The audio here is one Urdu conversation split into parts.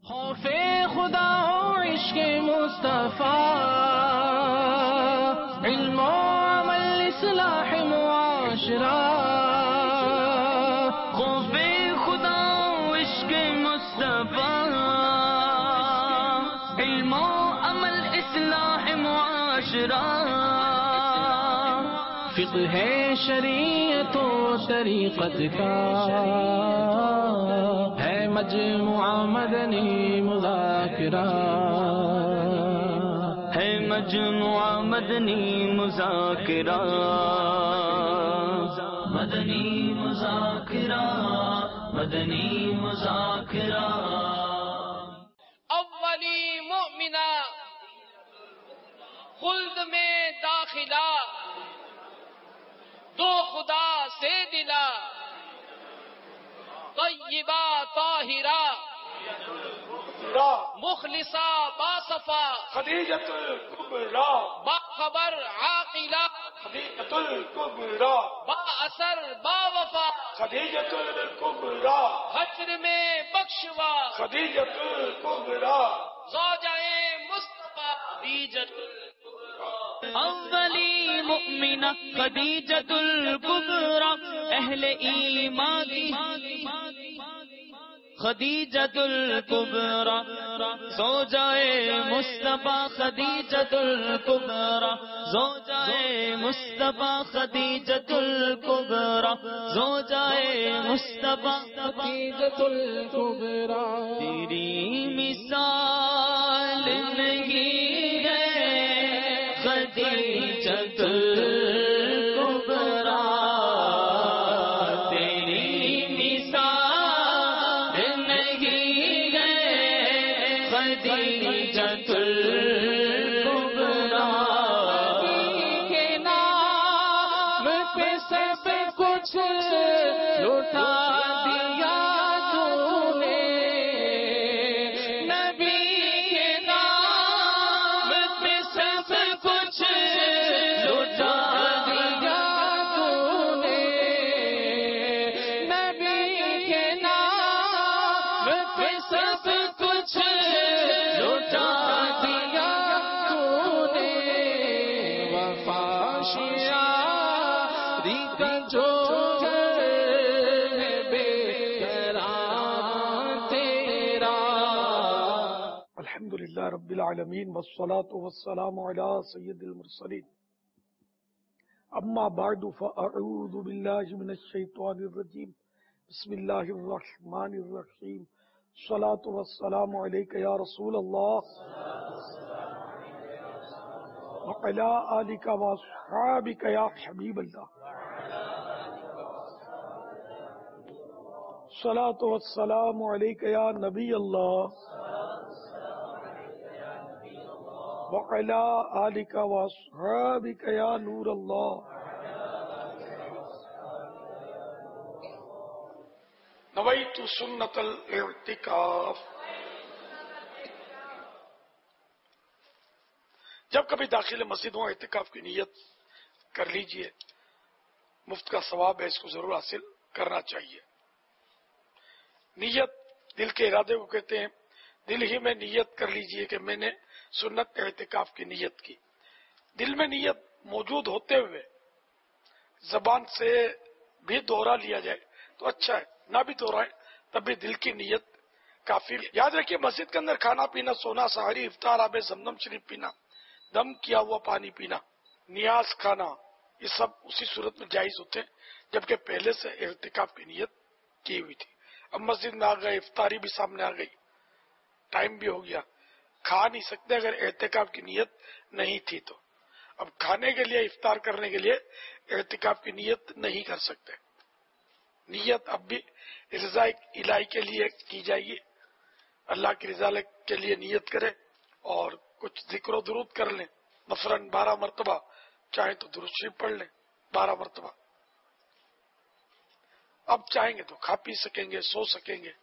خوف خدا و عشق مصطفیٰ، علم و عمل اصلاح معاشرہ. خوف خدا و عشق مصطفیٰ، علم و عمل اصلاح معاشرہ. فقہ شریعت و طریقت کا ہے مجموعہ مدنی مذاکرہ، ہے مجموعہ مدنی مذاکرہ. مدنی مذاکرہ، مدنی مذاکرہ. اولی مؤمنہ خلد میں داخلہ، دو خدا سے دلا، طیبہ طاہرہ مخلصہ باصفا، خدیجۃ الکبریٰ باخبر عاقلہ، خدیجۃ الکبریٰ با اثر با وفا، خدیجۃ الکبریٰ حشر میں بخشوا، خدیجۃ الکبریٰ زوجہ مصطفیٰ خدیجۃ اولی مؤمنہ خدیجۃ الکبریٰ، اہل ایمان کی خدیجۃ الکبریٰ، زوجہ مصطفیٰ خدیجۃ الکبریٰ، زوجہ مصطفیٰ خدیجۃ الکبریٰ، زوجہ مصطفیٰ خدیجۃ الکبریٰ. تیری مثال نہیں ہے خدیجۃ الکبریٰ، تیری مثال نہیں ہے خدیجۃ الکبریٰ. کے نام پہ سب کچھ لوٹا دیا تو نے، نبی کے نام پہ سب کچھ لوٹا دیا تو نے، نبی کے نام پہ سب کچھ لوٹا دیا تو نے. وفا شیاری کا جو ہے بے قرار تیرا. الحمد للہ رب العالمین والصلاة والسلام علی سید المرسلین. اما بعد فاعوذ باللہ من الشیطان الرجیم. بسم اللہ الرحمن الرحیم. الصلاة والسلام علیک یا رسول اللہ وعلی آلک واصحابک یا حبیب اللہ. الصلاة والسلام علیک یا نبی اللہ وعلی آلک واصحابک یا نور اللہ. نویت سنت الاعتکاف. جب کبھی داخل مسجد ہو اعتکاف کی نیت کر لیجئے، مفت کا ثواب ہے، اس کو ضرور حاصل کرنا چاہیے. نیت دل کے ارادے کو کہتے ہیں. دل ہی میں نیت کر لیجئے کہ میں نے سنت اعتکاف کی نیت کی. دل میں نیت موجود ہوتے ہوئے زبان سے بھی دوہرا لیا جائے تو اچھا ہے، نہ بھی دوہرائیں تب بھی دل کی نیت کافی. یاد رکھیے مسجد کے اندر کھانا پینا، سونا، سحری، افطار، آب زمزم شریف پینا، دم کیا ہوا پانی پینا، نیاز کھانا، یہ سب اسی صورت میں جائز ہوتے ہیں جبکہ پہلے سے اعتکاف کی نیت کی ہوئی تھی. اب مسجد میں آ گئے، افطاری بھی سامنے آ گئی، ٹائم بھی ہو گیا، کھا نہیں سکتے اگر اعتکاف کی نیت نہیں تھی تو. اب کھانے کے لیے، افطار کرنے کے لیے اعتکاف کی نیت نہیں کر سکتے. نیت اب بھی رضا الہی کے لیے کی جائے، اللہ کی رضا کے لیے نیت کرے اور کچھ ذکر و درود کر لیں، مثلاً 12 مرتبہ، چاہیں تو درود شریف پڑھ لیں 12 مرتبہ. اب چاہیں گے تو کھا پی سکیں گے، سو سکیں گے.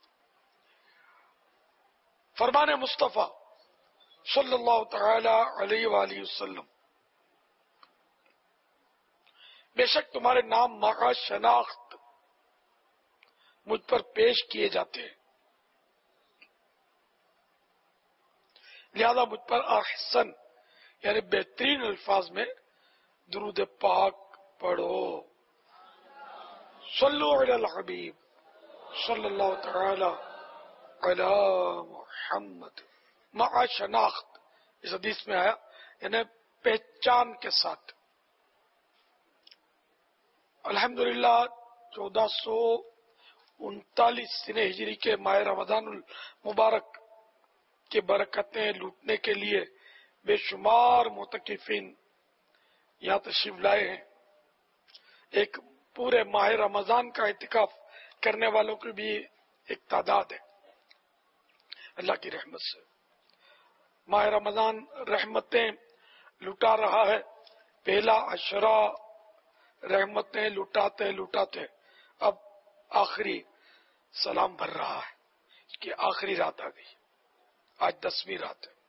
فرمان مصطفیٰ صلی اللہ تعالی علیہ وآلہ وسلم، بے شک تمہارے نام مع شناخت مجھ پر پیش کیے جاتے ہیں. لہذا مجھ پر احسن یعنی بہترین الفاظ میں درود پاک پڑھو. صلو علی الحبیب صلی اللہ تعالی علی محمد مع شناخت. اس حدیث میں آیا یعنی پہچان کے ساتھ. الحمدللہ 1439 سنہ ہجری کے ماہ رمضان المبارک کی برکتیں لوٹنے کے لیے بے شمار معتکفین یہاں تشریف لائے ہیں. ایک پورے ماہ رمضان کا اعتکاف کرنے والوں کی بھی ایک تعداد ہے. اللہ کی رحمت سے ماہ رمضان رحمتیں لٹا رہا ہے. پہلا عشرہ رحمتیں لٹاتے لٹاتے اب آخری سلام بھر رہا ہے کہ آخری رات آ گئی. آج 10ویں رات ہے.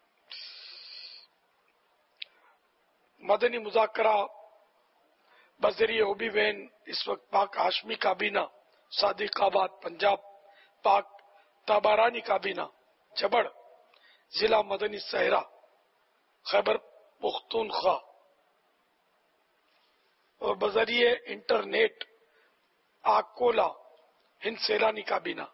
مدنی مذاکرہ بذریعہ اوبی وین اس وقت پاک ہاشمی کابینہ صادق آباد پنجاب، پاک تابارانی کابینہ جبڑ ضلع مدنی صحرا خیبر پختونخوا اور بذریعہ انٹرنیٹ آکولا ہند سیلانی کابینہ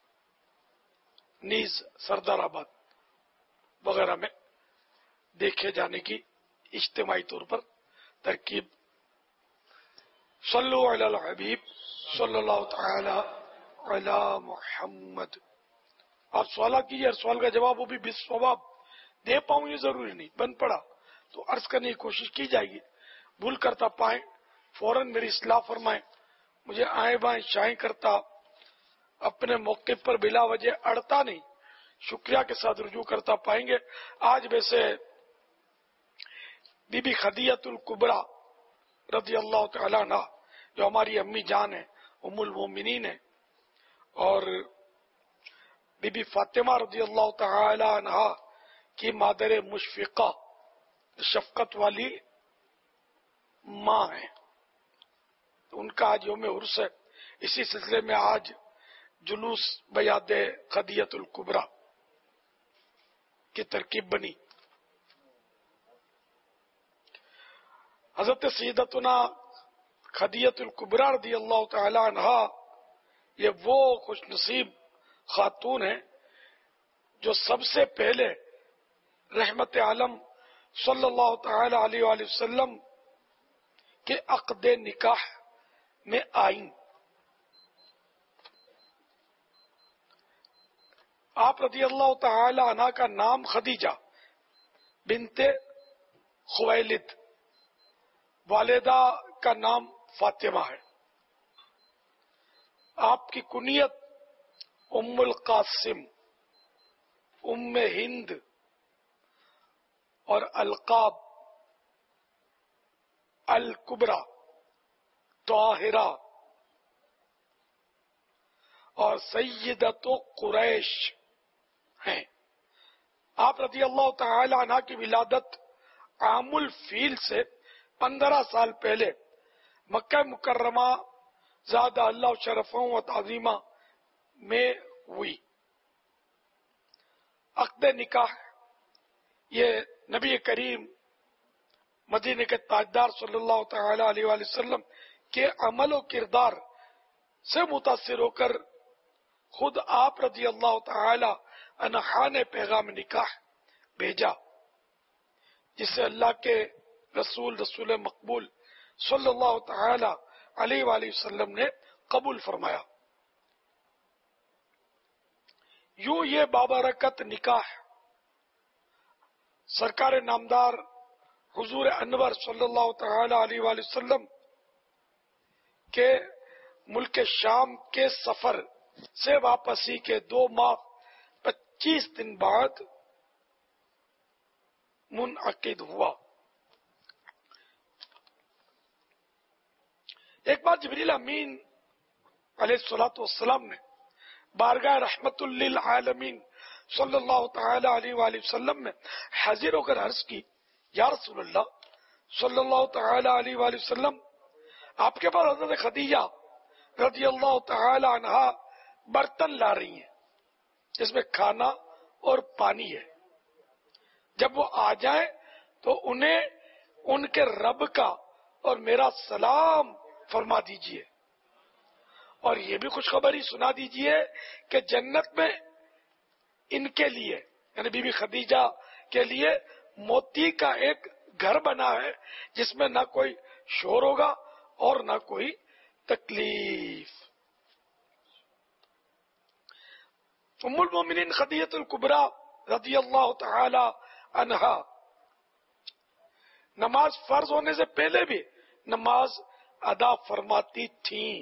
نیز سردار آباد وغیرہ میں دیکھے جانے کی اجتماعی طور پر ترکیب. صلو علی الحبیب صلی اللہ تعالی علی محمد. آپ سوالہ کیجیے، ہر سوال کا جواب وہ بھی بالصواب دے پاؤں یہ ضروری نہیں، بن پڑا تو عرض کرنے کی کوشش کی جائے گی. بھول کرتا پائیں فوراً میری اصلاح فرمائیں. مجھے آئیں بائیں شائیں کرتا اپنے موقع پر بلا وجہ اڑتا نہیں، شکریہ کے ساتھ رجوع کرتا پائیں گے. آج ویسے بی بی خدیجہ الکبریٰ رضی اللہ تعالی عنہ جو ہماری امی جان ہیں، ام المومنین ہیں، اور بی بی فاطمہ رضی اللہ تعالی عنہ کی مادر مشفقہ شفقت والی ماں ہیں. ان کا آج یوم عرس ہے. اسی سلسلے میں آج جلوس بیاد خدیجہ الکبریٰ کی ترکیب بنی. حضرت سیدتنا خدیجہ الکبریٰ رضی اللہ تعالی عنہ یہ وہ خوش نصیب خاتون ہیں جو سب سے پہلے رحمت عالم صلی اللہ تعالی علیہ وآلہ وسلم کے عقد نکاح میں آئیں. آپ رضی اللہ تعالی عنہ کا نام خدیجہ بنت خویلد، والدہ کا نام فاطمہ ہے. آپ کی کنیت ام القاسم، ام ہند اور القاب الکبریٰ، طاہرہ اور سیدۃ قریش ہیں. آپ رضی اللہ تعالی عنہ کی ولادت عام الفیل سے 15 سال پہلے مکہ مکرمہ زادہ اللہ شرفوں و تعظیمہ میں ہوئی. عقد نکاح یہ نبی کریم مدینے کے تاجدار صلی اللہ تعالی علیہ وآلہ وسلم کے عمل و کردار سے متاثر ہو کر خود آپ رضی اللہ تعالی عنہ نے پیغام نکاح بھیجا، جسے اللہ کے رسول مقبول صلی اللہ تعالی علیہ وآلہ وسلم نے قبول فرمایا. یوں یہ بابرکت نکاح سرکار نامدار حضور انور صلی اللہ تعالی علیہ وآلہ وسلم کے ملک شام کے سفر سے واپسی کے 2 ماہ 25 دن بعد منعقد ہوا. ایک بار جبریل امین علیہ الصلوۃ والسلام نے بارگاہ رحمت للعالمین صلی اللہ تعالی علیہ وآلہ وسلم میں حاضر ہو کر عرض کی، یا رسول اللہ صلی اللہ تعالی علیہ وآلہ وسلم، آپ کے پاس حضرت خدیجہ رضی اللہ تعالی عنہ برتن لا رہی ہیں جس میں کھانا اور پانی ہے. جب وہ آ جائیں تو انہیں ان کے رب کا اور میرا سلام فرما دیجئے، اور یہ بھی خوشخبری سنا دیجئے کہ جنت میں ان کے لیے یعنی بی بی خدیجہ کے لیے موتی کا ایک گھر بنا ہے جس میں نہ کوئی شور ہوگا اور نہ کوئی تکلیف۔ ام المومنین خدیجہ الکبریٰ رضی اللہ تعالی عنہا نماز فرض ہونے سے پہلے بھی نماز ادا فرماتی تھیں۔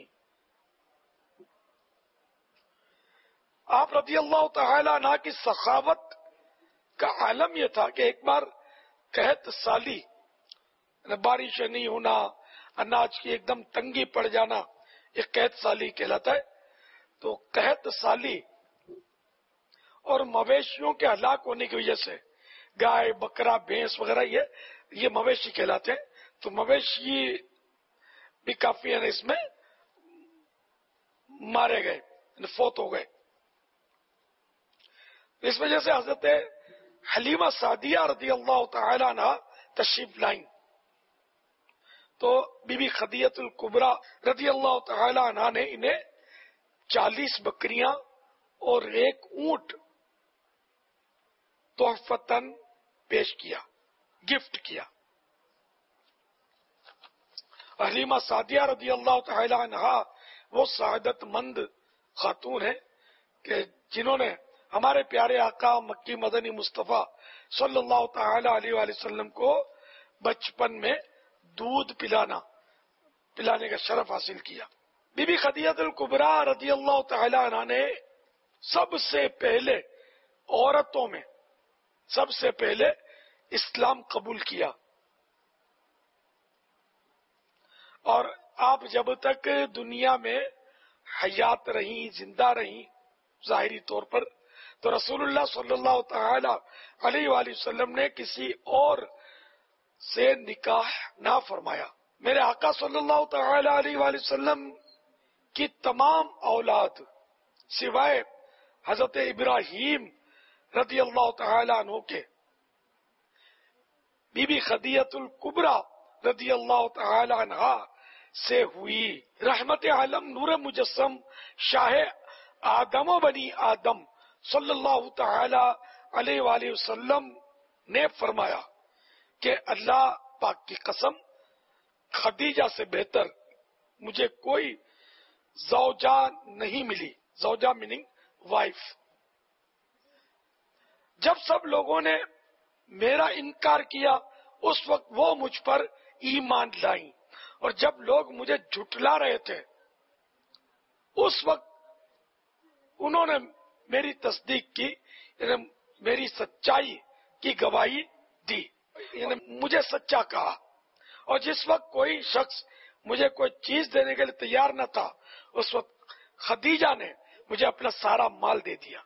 آپ رضی اللہ تعالی عنہ کی سخاوت کا عالم یہ تھا کہ ایک بار قحط سالی، بارش نہیں ہونا، اناج کی ایک دم تنگی پڑ جانا، یہ قحط سالی کہلاتا ہے۔ تو قحط سالی اور مویشیوں کے ہلاک ہونے کی وجہ سے گائے، بکرا، بھینس وغیرہ یہ مویشی کہلاتے ہیں، تو مویشی بھی کافی اس میں مارے گئے، فوت ہو گئے۔ اس وجہ سے حضرت حلیمہ سعدیہ رضی اللہ تعالی عنہ تشریف لائیں، تو بی بی خدیجہ الکبریٰ رضی اللہ تعالی عنہ نے انہیں 40 بکریاں اور ایک اونٹ تحفتاً پیش کیا، گفٹ کیا۔ حلیمہ سعدیہ رضی اللہ تعالی عنہ وہ سعادت مند خاتون ہیں کہ جنہوں نے ہمارے پیارے آقا مکی مدنی مصطفیٰ صلی اللہ تعالی علیہ وآلہ وسلم کو بچپن میں دودھ پلانے کا شرف حاصل کیا۔ بی بی خدیجہ الکبریٰ رضی اللہ تعالی عنہ نے سب سے پہلے عورتوں میں سب سے پہلے اسلام قبول کیا، اور آپ جب تک دنیا میں حیات رہیں، زندہ رہیں ظاہری طور پر، تو رسول اللہ صلی اللہ تعالی علیہ وآلہ وسلم نے کسی اور سے نکاح نہ فرمایا۔ میرے آقا صلی اللہ تعالی علیہ وآلہ وسلم کی تمام اولاد سوائے حضرت ابراہیم رضی اللہ تعالی عنہ کے، بی بی خدیجہ الکبریٰ رضی اللہ تعالی عنہ سے ہوئی۔ رحمت عالم نور مجسم شاہ آدم و بنی آدم صلی اللہ تعالی علیہ وآلہ وسلم نے فرمایا کہ اللہ پاک کی قسم، خدیجہ سے بہتر مجھے کوئی زوجہ نہیں ملی۔ زوجہ میننگ وائف۔ جب سب لوگوں نے میرا انکار کیا اس وقت وہ مجھ پر ایمان لائیں، اور جب لوگ مجھے جھٹلا رہے تھے اس وقت انہوں نے میری تصدیق کی، یعنی میری سچائی کی گواہی دی، یعنی مجھے سچا کہا۔ اور جس وقت کوئی شخص مجھے کوئی چیز دینے کے لیے تیار نہ تھا اس وقت خدیجہ نے مجھے اپنا سارا مال دے دیا،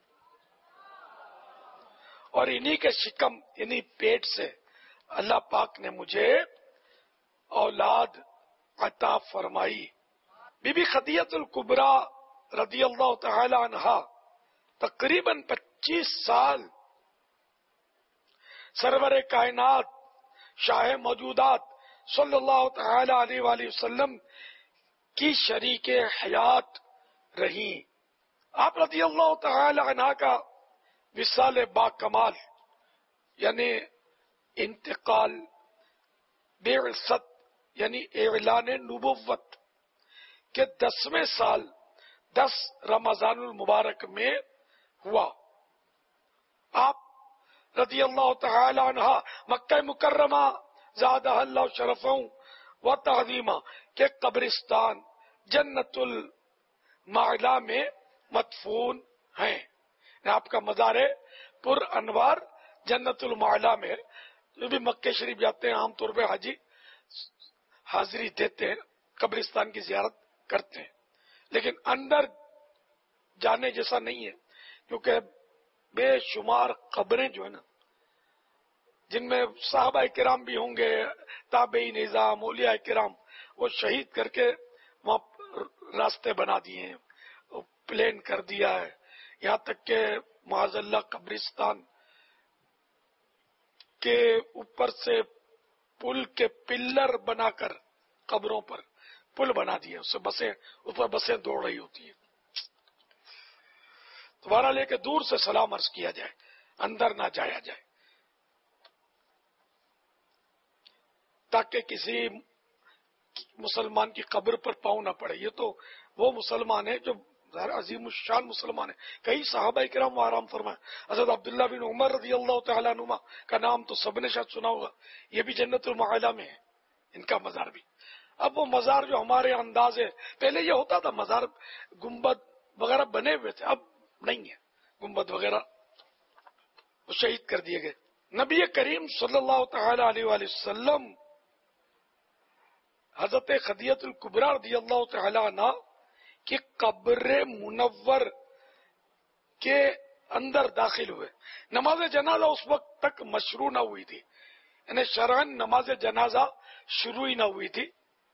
اور انہی کے شکم انہی پیٹ سے اللہ پاک نے مجھے اولاد عطا فرمائی۔ بی بی خدیجہ الکبریٰ رضی اللہ تعالی عنہا تقریباً 25 سال سرور کائنات شاہ موجودات صلی اللہ تعالی علیہ وآلہ وسلم کی شریک حیات رہیں۔ آپ رضی اللہ تعالی عنہ کا وصال با کمال یعنی انتقال بعثت یعنی اعلان نبوت کے 10ویں سال 10 رمضان المبارک میں ہوا۔ آپ رضی اللہ تعالی عنہ مکہ مکرمہ زادہ اللہ شرفا و تعظیما کے قبرستان جنت المعلا میں مدفون ہیں۔ آپ کا مزار پر انوار جنت المعلا میں، جو بھی مکہ شریف جاتے ہیں عام طور پہ حاجی حاضری دیتے ہیں، قبرستان کی زیارت کرتے ہیں، لیکن اندر جانے جیسا نہیں ہے، کیونکہ بے شمار قبریں جو ہے نا، جن میں صحابہ کرام بھی ہوں گے، تابعین نظام اولیاء کرام، وہ شہید کر کے وہاں راستے بنا دیے ہیں، پلین کر دیا ہے، یہاں تک کہ معاذ اللہ قبرستان کے اوپر سے پل کے پلر بنا کر قبروں پر پل بنا دیے، اس سے بسیں اس پر بسیں دوڑ رہی ہوتی ہیں. دوبارہ لے کے دور سے سلام عرض کیا جائے، اندر نہ جایا جائے، تاکہ کسی مسلمان کی قبر پر پاؤں نہ پڑے. یہ تو وہ مسلمان ہے جو عظیم الشان مسلمان ہے. کئی صحابہ کرام وہ آرام فرمائے. حضرت عبداللہ بن عمر رضی اللہ تعالیٰ عنہما کا نام تو سب نے شاید سنا ہوگا، یہ بھی جنت المعلا میں ہے، ان کا مزار بھی. اب وہ مزار جو ہمارے انداز ہے، پہلے یہ ہوتا تھا مزار گنبد وغیرہ بنے ہوئے تھے، اب نہیں ہے گنبد وغیرہ، وہ شہید کر دیے گئے. نبی کریم صلی اللہ تعالی علیہ وآلہ وسلم حضرت خدیجہ الکبریٰ رضی اللہ تعالی عنہ کی قبر منور کے اندر داخل ہوئے. نماز جنازہ اس وقت تک مشروع نہ ہوئی تھی، یعنی شرعاً نماز جنازہ شروع ہی نہ ہوئی تھی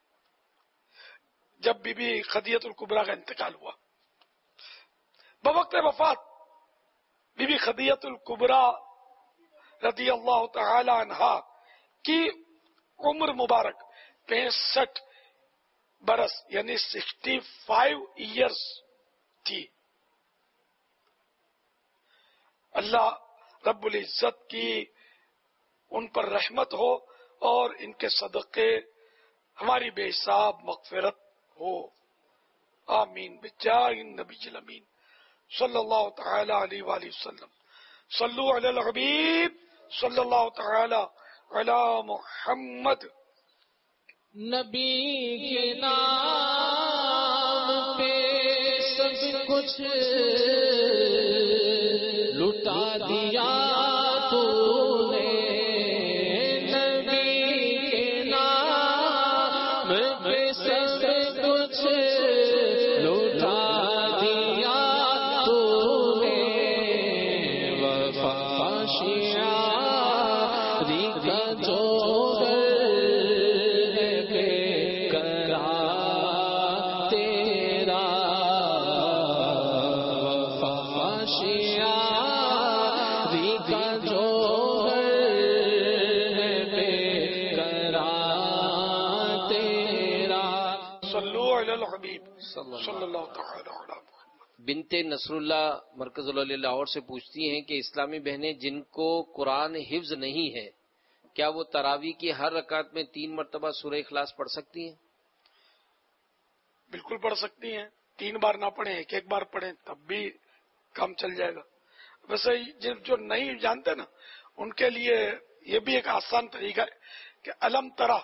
جب بی بی خدیجہ الکبریٰ کا انتقال ہوا. بوقت وفات بی بی خدیجہ الکبریٰ رضی اللہ تعالی عنہا کی عمر مبارک 65 برس یعنی 65 ایئرس تھی. اللہ رب العزت کی ان پر رحمت ہو اور ان کے صدقے ہماری بے حساب مغفرت ہو. آمین بجاہ النبی الامین صلی اللہ تعالی علیہ وآلہ وسلم. صلو علی الحبیب صلی اللہ تعالی علی محمد. نبی کے نام پہ سب کچھ لٹا دیا تو نے. نبی کے نام پہ سب کچھ لٹا دیا تو نے. وفا شیعری کا جوہر صلی اللہ تعالی علی محمد. بنت نصر اللہ مرکز اللہ لاہور سے پوچھتی ہیں کہ اسلامی بہنیں جن کو قرآن حفظ نہیں ہے، کیا وہ تراویح کی ہر رکعت میں 3 مرتبہ سورہ اخلاص پڑھ سکتی ہیں؟ بالکل پڑھ سکتی ہیں. 3 بار نہ پڑھیں، ایک بار پڑھیں تب بھی کام چل جائے گا. ویسے جو نہیں جانتے نا ان کے لیے یہ بھی ایک آسان طریقہ ہے کہ علم ترا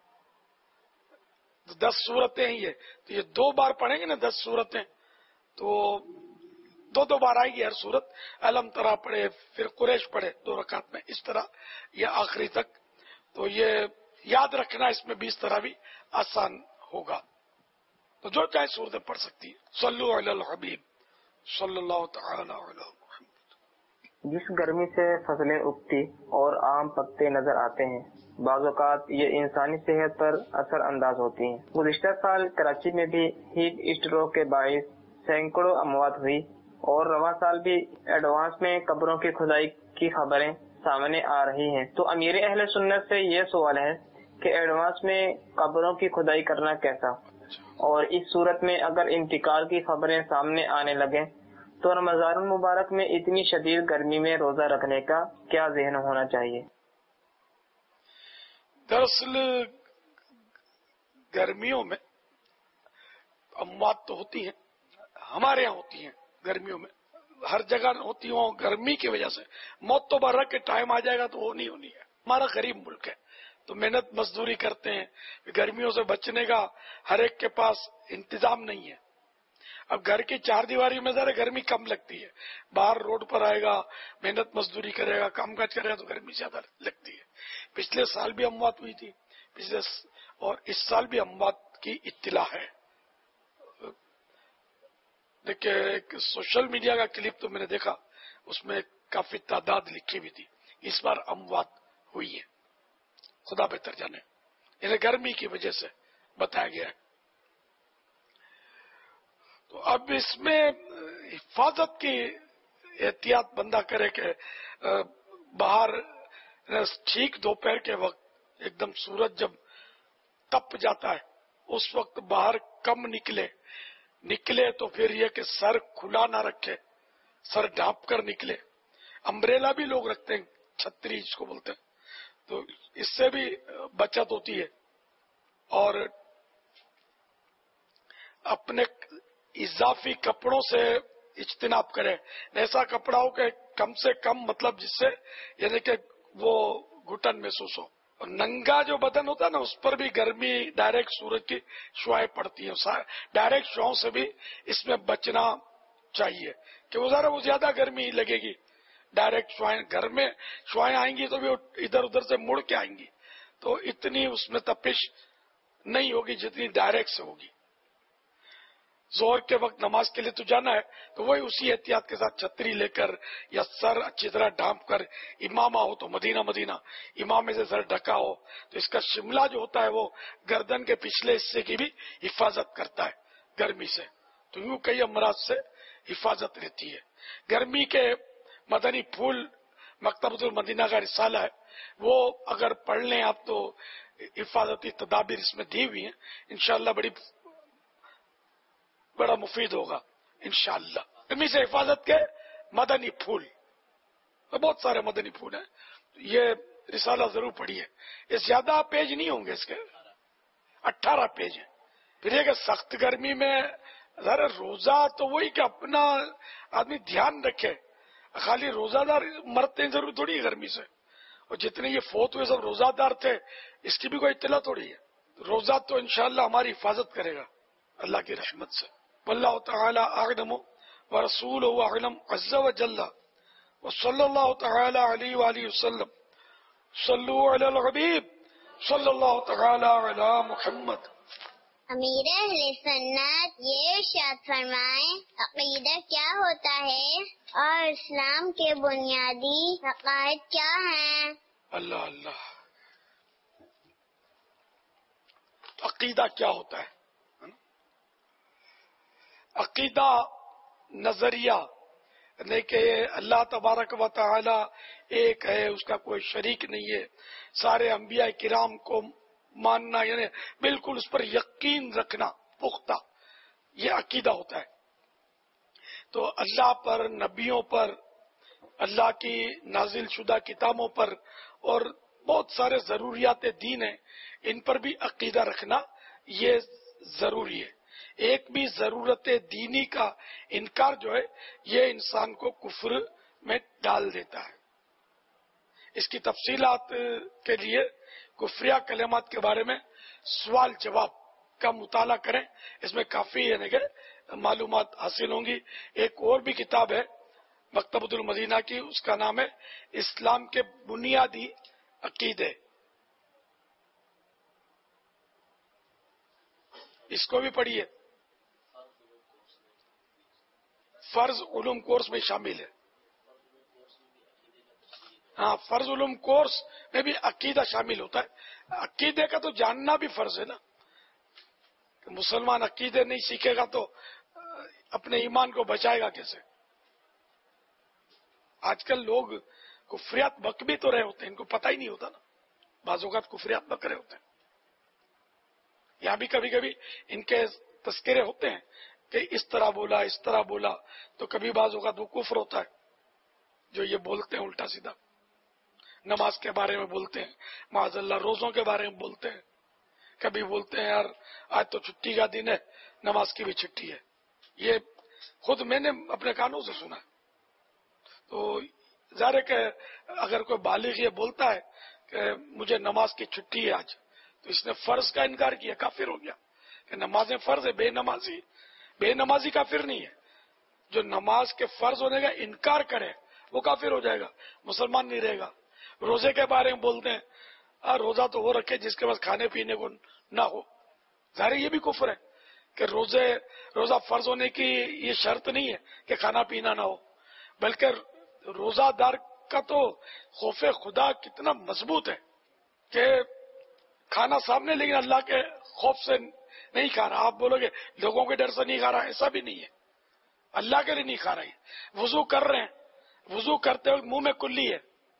10 سورتیں ہی ہے تو یہ 2 بار پڑھیں گے نا 10 سورتیں تو 2 بار آئے گی ہر سورت. علم ترا پڑھے پھر قریش پڑھے 2 رکعت میں، اس طرح یہ آخری تک. تو یہ یاد رکھنا اس میں بھی اس طرح بھی آسان ہوگا. تو جو چاہے سورتیں پڑھ سکتی ہے. صلو علی الحبیب صلی اللہ تعالی علی محمد. جس گرمی سے فصلیں اگتی اور عام پکتے نظر آتے ہیں، بعض اوقات یہ انسانی صحت پر اثر انداز ہوتی ہیں. گزشتہ سال کراچی میں بھی ہیٹ اسٹروک کے باعث سینکڑوں اموات ہوئی اور رواں سال بھی ایڈوانس میں قبروں کی کھدائی کی خبریں سامنے آ رہی ہیں. تو امیر اہل سنت سے یہ سوال ہے کہ ایڈوانس میں قبروں کی کھدائی کرنا کیسا، اور اس صورت میں اگر انتقال کی خبریں سامنے آنے لگیں تو رمضان المبارک میں اتنی شدید گرمی میں روزہ رکھنے کا کیا ذہن ہونا چاہیے؟ دراصل گرمیوں میں اموات تو ہوتی ہیں، ہمارے یہاں ہوتی ہیں گرمیوں میں، ہر جگہ ہوتی ہوں. گرمی کی وجہ سے موت تو برہ کے ٹائم آ جائے گا تو ہونی ہے. ہمارا غریب ملک ہے تو محنت مزدوری کرتے ہیں، گرمیوں سے بچنے کا ہر ایک کے پاس انتظام نہیں ہے. اب گھر کی 4 دیواری میں ذرا گرمی کم لگتی ہے، باہر روڈ پر آئے گا، محنت مزدوری کرے گا، کام کاج کرے گا تو گرمی زیادہ لگتی ہے. پچھلے سال بھی اموات ہوئی تھی اور اس سال بھی اموات کی اطلاع ہے. دیکھیں ایک سوشل میڈیا کا کلپ تو میں نے دیکھا، اس میں کافی تعداد لکھی ہوئی تھی. اس بار اموات ہوئی ہے، خدا بہتر جانے، یعنی گرمی کی وجہ سے بتایا گیا ہے. تو اب اس میں حفاظت کی احتیاط بندہ کرے کہ باہر ٹھیک دوپہر کے وقت ایک دم سورج جب تپ جاتا ہے اس وقت باہر کم نکلے تو پھر یہ کہ سر کھلا نہ رکھے، سر ڈھانپ کر نکلے. امبریلا بھی لوگ رکھتے ہیں، چھتری جس کو بولتے ہیں، تو اس سے بھی بچت ہوتی ہے. اور اپنے اضافی کپڑوں سے اجتناب کرے، ایسا کپڑا ہو کہ کم سے کم مطلب جس سے یعنی کہ وہ گھٹن محسوس ہو. اور ننگا جو بدن ہوتا ہے نا اس پر بھی گرمی ڈائریکٹ سورج کی شعائیں پڑتی ہیں، ڈائریکٹ شعاؤں سے بھی اس میں بچنا چاہیے کہ وہ ذرا وہ زیادہ گرمی لگے گی. ڈائریکٹ شعائیں گھر میں شعائیں آئیں گی تو بھی ادھر ادھر سے مڑ کے آئیں گی، تو اتنی اس میں تپش نہیں ہوگی جتنی ڈائریکٹ سے ہوگی. زہر کے وقت نماز کے لیے تو جانا ہے تو وہی اسی احتیاط کے ساتھ چھتری لے کر یا سر اچھی طرح ڈھانپ کر، امامہ ہو تو مدینہ امامے سے سر ڈھکا ہو تو اس کا شملہ جو ہوتا ہے وہ گردن کے پچھلے حصے کی بھی حفاظت کرتا ہے گرمی سے، تو یوں کئی امراض سے حفاظت رہتی ہے. گرمی کے مدنی پھول مکتبۃ المدینہ کا رسالہ ہے، وہ اگر پڑھ لیں آپ تو حفاظتی تدابیر اس میں دی ہوئی ہیں، انشاءاللہ بڑا مفید ہوگا انشاءاللہ. گرمی سے حفاظت کے مدنی پھول، بہت سارے مدنی پھول ہیں، یہ رسالہ ضرور پڑھیے. یہ زیادہ پیج نہیں ہوں گے، اس کے 18 پیج ہیں. پھر یہ کہ سخت گرمی میں ذرا روزہ تو وہی کہ اپنا آدمی دھیان رکھے، خالی روزہ دار مرتے ہیں ضرور تھوڑی ہے گرمی سے، اور جتنے یہ فوت ہوئے سب روزہ دار تھے اس کی بھی کوئی اطلاع تھوڑی ہے. روزہ تو انشاءاللہ ہماری حفاظت کرے گا اللہ کی رحمت سے. واللہ تعالی اعلم ورسولہ اعلم عز وجل وصلی اللہ تعالی علیہ وآلہ وسلم. صلو علی الحبیب صلی اللہ تعالی علی محمد. امیر اہل سنت یہ ارشاد فرمائیں عقیدہ کیا ہوتا ہے اور اسلام کے بنیادی عقائد کیا ہیں؟ اللہ اللہ، عقیدہ کیا ہوتا ہے؟ عقیدہ نظریہ یعنی کہ اللہ تبارک و تعالی ایک ہے، اس کا کوئی شریک نہیں ہے، سارے انبیاء کرام کو ماننا یعنی بالکل اس پر یقین رکھنا پختہ، یہ عقیدہ ہوتا ہے. تو اللہ پر، نبیوں پر، اللہ کی نازل شدہ کتابوں پر اور بہت سارے ضروریات دین ہیں، ان پر بھی عقیدہ رکھنا یہ ضروری ہے. ایک بھی ضرورت دینی کا انکار جو ہے یہ انسان کو کفر میں ڈال دیتا ہے. اس کی تفصیلات کے لیے کفریہ کلمات کے بارے میں سوال جواب کا مطالعہ کریں، اس میں کافی یعنی کہ معلومات حاصل ہوں گی. ایک اور بھی کتاب ہے مکتبۃ المدینہ کی، اس کا نام ہے اسلام کے بنیادی عقیدے، اس کو بھی پڑھیے. فرض علوم کورس میں شامل ہے. ہاں، فرض علوم کورس میں بھی عقیدہ شامل ہوتا ہے. عقیدے کا تو جاننا بھی فرض ہے نا، کہ مسلمان عقیدے نہیں سیکھے گا تو اپنے ایمان کو بچائے گا کیسے؟ آج کل لوگ کفریات بک بھی تو رہے ہوتے ہیں، ان کو پتہ ہی نہیں ہوتا نا، بعض اوقات کفریات بک رہے ہوتے ہیں. یہاں بھی کبھی کبھی ان کے تذکرے ہوتے ہیں کہ اس طرح بولا، اس طرح بولا، تو کبھی بعض اوقات وہ کفر ہوتا ہے جو یہ بولتے ہیں الٹا سیدھا. نماز کے بارے میں بولتے ہیں، معاذ اللہ روزوں کے بارے میں بولتے ہیں، کبھی بولتے ہیں یار آج تو چھٹی کا دن ہے، نماز کی بھی چھٹی ہے. یہ خود میں نے اپنے کانوں سے سنا. تو ظاہر ہے کہ اگر کوئی بالغ یہ بولتا ہے کہ مجھے نماز کی چھٹی ہے آج، تو اس نے فرض کا انکار کیا، کافر ہو گیا. کہ نمازیں فرض ہے، بے نمازی کافر نہیں ہے. جو نماز کے فرض ہونے کا انکار کرے وہ کافر ہو جائے گا، مسلمان نہیں رہے گا. روزے کے بارے میں بولتے ہیں روزہ تو وہ رکھے جس کے پاس کھانے پینے کو نہ ہو. ظاہر یہ بھی کفر ہے کہ روزہ فرض ہونے کی یہ شرط نہیں ہے کہ کھانا پینا نہ ہو، بلکہ روزہ دار کا تو خوف خدا کتنا مضبوط ہے کہ کھانا سامنے لیکن اللہ کے خوف سے نہیں کھا رہا. آپ بولو گے لوگوں کے ڈر سے نہیں کھا رہا، ایسا بھی نہیں ہے، اللہ کے لیے نہیں کھا رہا ہے. وضو کر رہے ہیں، وضو کرتے وقت منہ میں کلی ہے،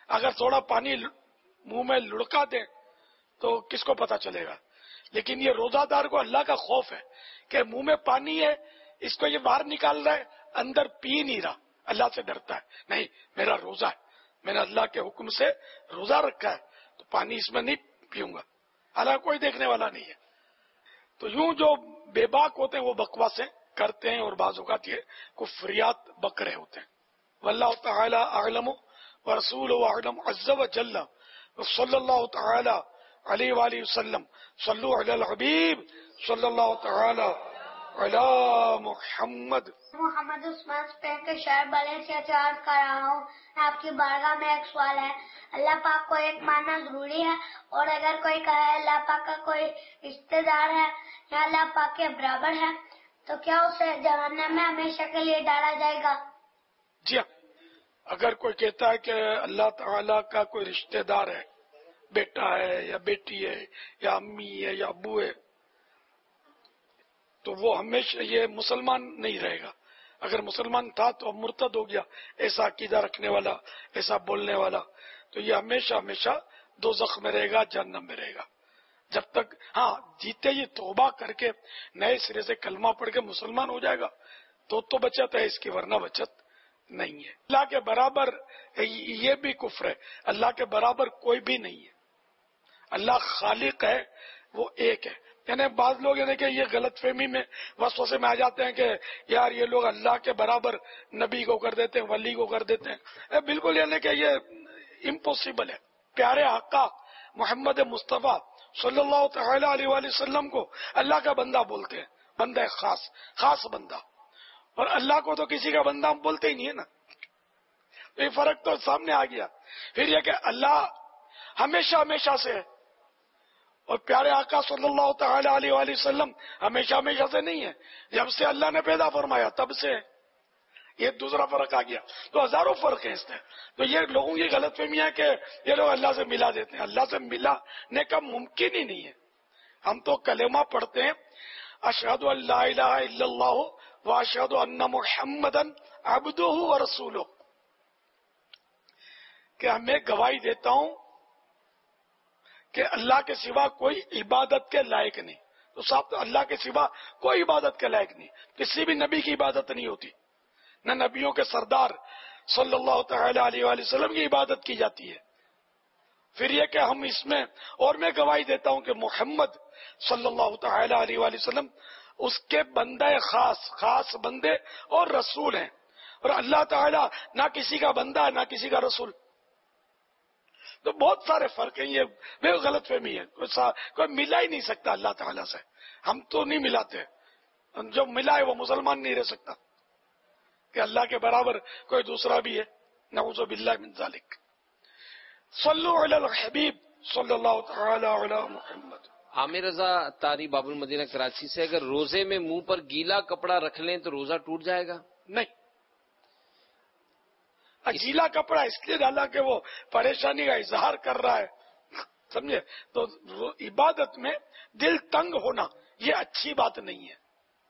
اگر تھوڑا پانی منہ میں لڑکا دیں تو کس کو پتا چلے گا. لیکن یہ روزہ دار کو اللہ کا خوف ہے کہ منہ میں پانی ہے، اس کو یہ باہر نکال رہا ہے، اندر پی نہیں رہا، اللہ سے ڈرتا ہے. نہیں، میرا روزہ ہے، میں نے اللہ کے حکم سے روزہ رکھا ہے، تو پانی اس میں نہیں پیوں گا، حالانکہ کوئی دیکھنے والا نہیں ہے. تو یوں جو بے باک ہوتے ہیں وہ بکواسیں کرتے ہیں، اور بعض اوقات یہ کفریات بک رہے ہوتے ہیں. واللہ تعالی اعلم ورسولہ اعلم عز وجل صلی اللہ تعالی علیہ وآلہ وسلم. صلو علی الحبیب صلی اللہ تعالی علی محمد. محمد عثمان اسپین کے شہر بلے سے اعتراض کر رہا ہوں. آپ کی بارگاہ میں ایک سوال ہے. اللہ پاک کو ایک ماننا ضروری ہے، اور اگر کوئی کہے اللہ پاک کا کوئی رشتہ دار ہے یا اللہ پاک کے برابر ہے تو کیا اسے جہنم میں ہمیشہ کے لیے ڈالا جائے گا؟ جی ہاں، اگر کوئی کہتا ہے کہ اللہ تعالیٰ کا کوئی رشتہ دار ہے، بیٹا ہے یا بیٹی ہے یا امی ہے یا ابو ہے، تو وہ ہمیشہ یہ مسلمان نہیں رہے گا. اگر مسلمان تھا تو اب مرتد ہو گیا، ایسا عقیدہ رکھنے والا، ایسا بولنے والا، تو یہ ہمیشہ ہمیشہ دوزخ میں رہے گا، جہنم میں رہے گا. جب تک جیتے ہی توبہ کر کے نئے سرے سے کلمہ پڑھ کے مسلمان ہو جائے گا تو بچت ہے اس کی، ورنہ بچت نہیں ہے. اللہ کے برابر یہ بھی کفر ہے، اللہ کے برابر کوئی بھی نہیں ہے. اللہ خالق ہے، وہ ایک ہے. یعنی بعض لوگ کہ یہ غلط فہمی میں وسوسے میں آ جاتے ہیں کہ یار یہ لوگ اللہ کے برابر نبی کو کر دیتے ہیں، ولی کو کر دیتے ہیں. بالکل یعنی کہ یہ امپوسیبل ہے. پیارے آقا محمد مصطفیٰ صلی اللہ تعالی علیہ وآلہ وسلم کو اللہ کا بندہ بولتے ہیں، بندہ خاص بندہ. اور اللہ کو تو کسی کا بندہ ہم بولتے ہی نہیں ہے نا. تو یہ فرق تو سامنے آ گیا. پھر یہ کہ اللہ ہمیشہ سے ہے، اور پیارے آقا صلی اللہ تعالی علیہ وآلہ وسلم ہمیشہ سے نہیں ہے. جب سے اللہ نے پیدا فرمایا تب سے ہے. یہ دوسرا فرق آ گیا. تو ہزاروں فرق ہیں اس میں. تو یہ لوگوں کی غلط فہمی ہے کہ یہ لوگ اللہ سے ملا دیتے ہیں. اللہ سے ملانے کا ممکن ہی نہیں ہے. ہم تو کلمہ پڑھتے ہیں، اشہد ان لا الہ الا اللہ واشہد ان محمدا عبدہ ورسولہ، کہ میں گواہی دیتا ہوں کہ اللہ کے سوا کوئی عبادت کے لائق نہیں. تو صاحب اللہ کے سوا کوئی عبادت کے لائق نہیں. کسی بھی نبی کی عبادت نہیں ہوتی، نہ نبیوں کے سردار صلی اللہ تعالی علیہ وآلہ وسلم کی عبادت کی جاتی ہے. پھر یہ کہ ہم اس میں، اور میں گواہی دیتا ہوں کہ محمد صلی اللہ تعالی علیہ وآلہ وسلم اس کے بندے خاص بندے اور رسول ہیں. اور اللہ تعالی نہ کسی کا بندہ ہے نہ کسی کا رسول. تو بہت سارے فرق ہیں. یہ بے غلط فہمی ہے. کوئی ملا ہی نہیں سکتا اللہ تعالیٰ سے. ہم تو نہیں ملاتے، جو ملا ہے وہ مسلمان نہیں رہ سکتا کہ اللہ کے برابر کوئی دوسرا بھی ہے. نعوذ باللہ من ذالک. صلو علی الحبیب صلی اللہ تعالی علی محمد. عامر رضا طاری باب المدینہ کراچی سے، اگر روزے میں منہ پر گیلا کپڑا رکھ لیں تو روزہ ٹوٹ جائے گا؟ نہیں، گیلا کپڑا اس لیے ڈالا کہ وہ پریشانی کا اظہار کر رہا ہے، سمجھے؟ تو عبادت میں دل تنگ ہونا یہ اچھی بات نہیں ہے.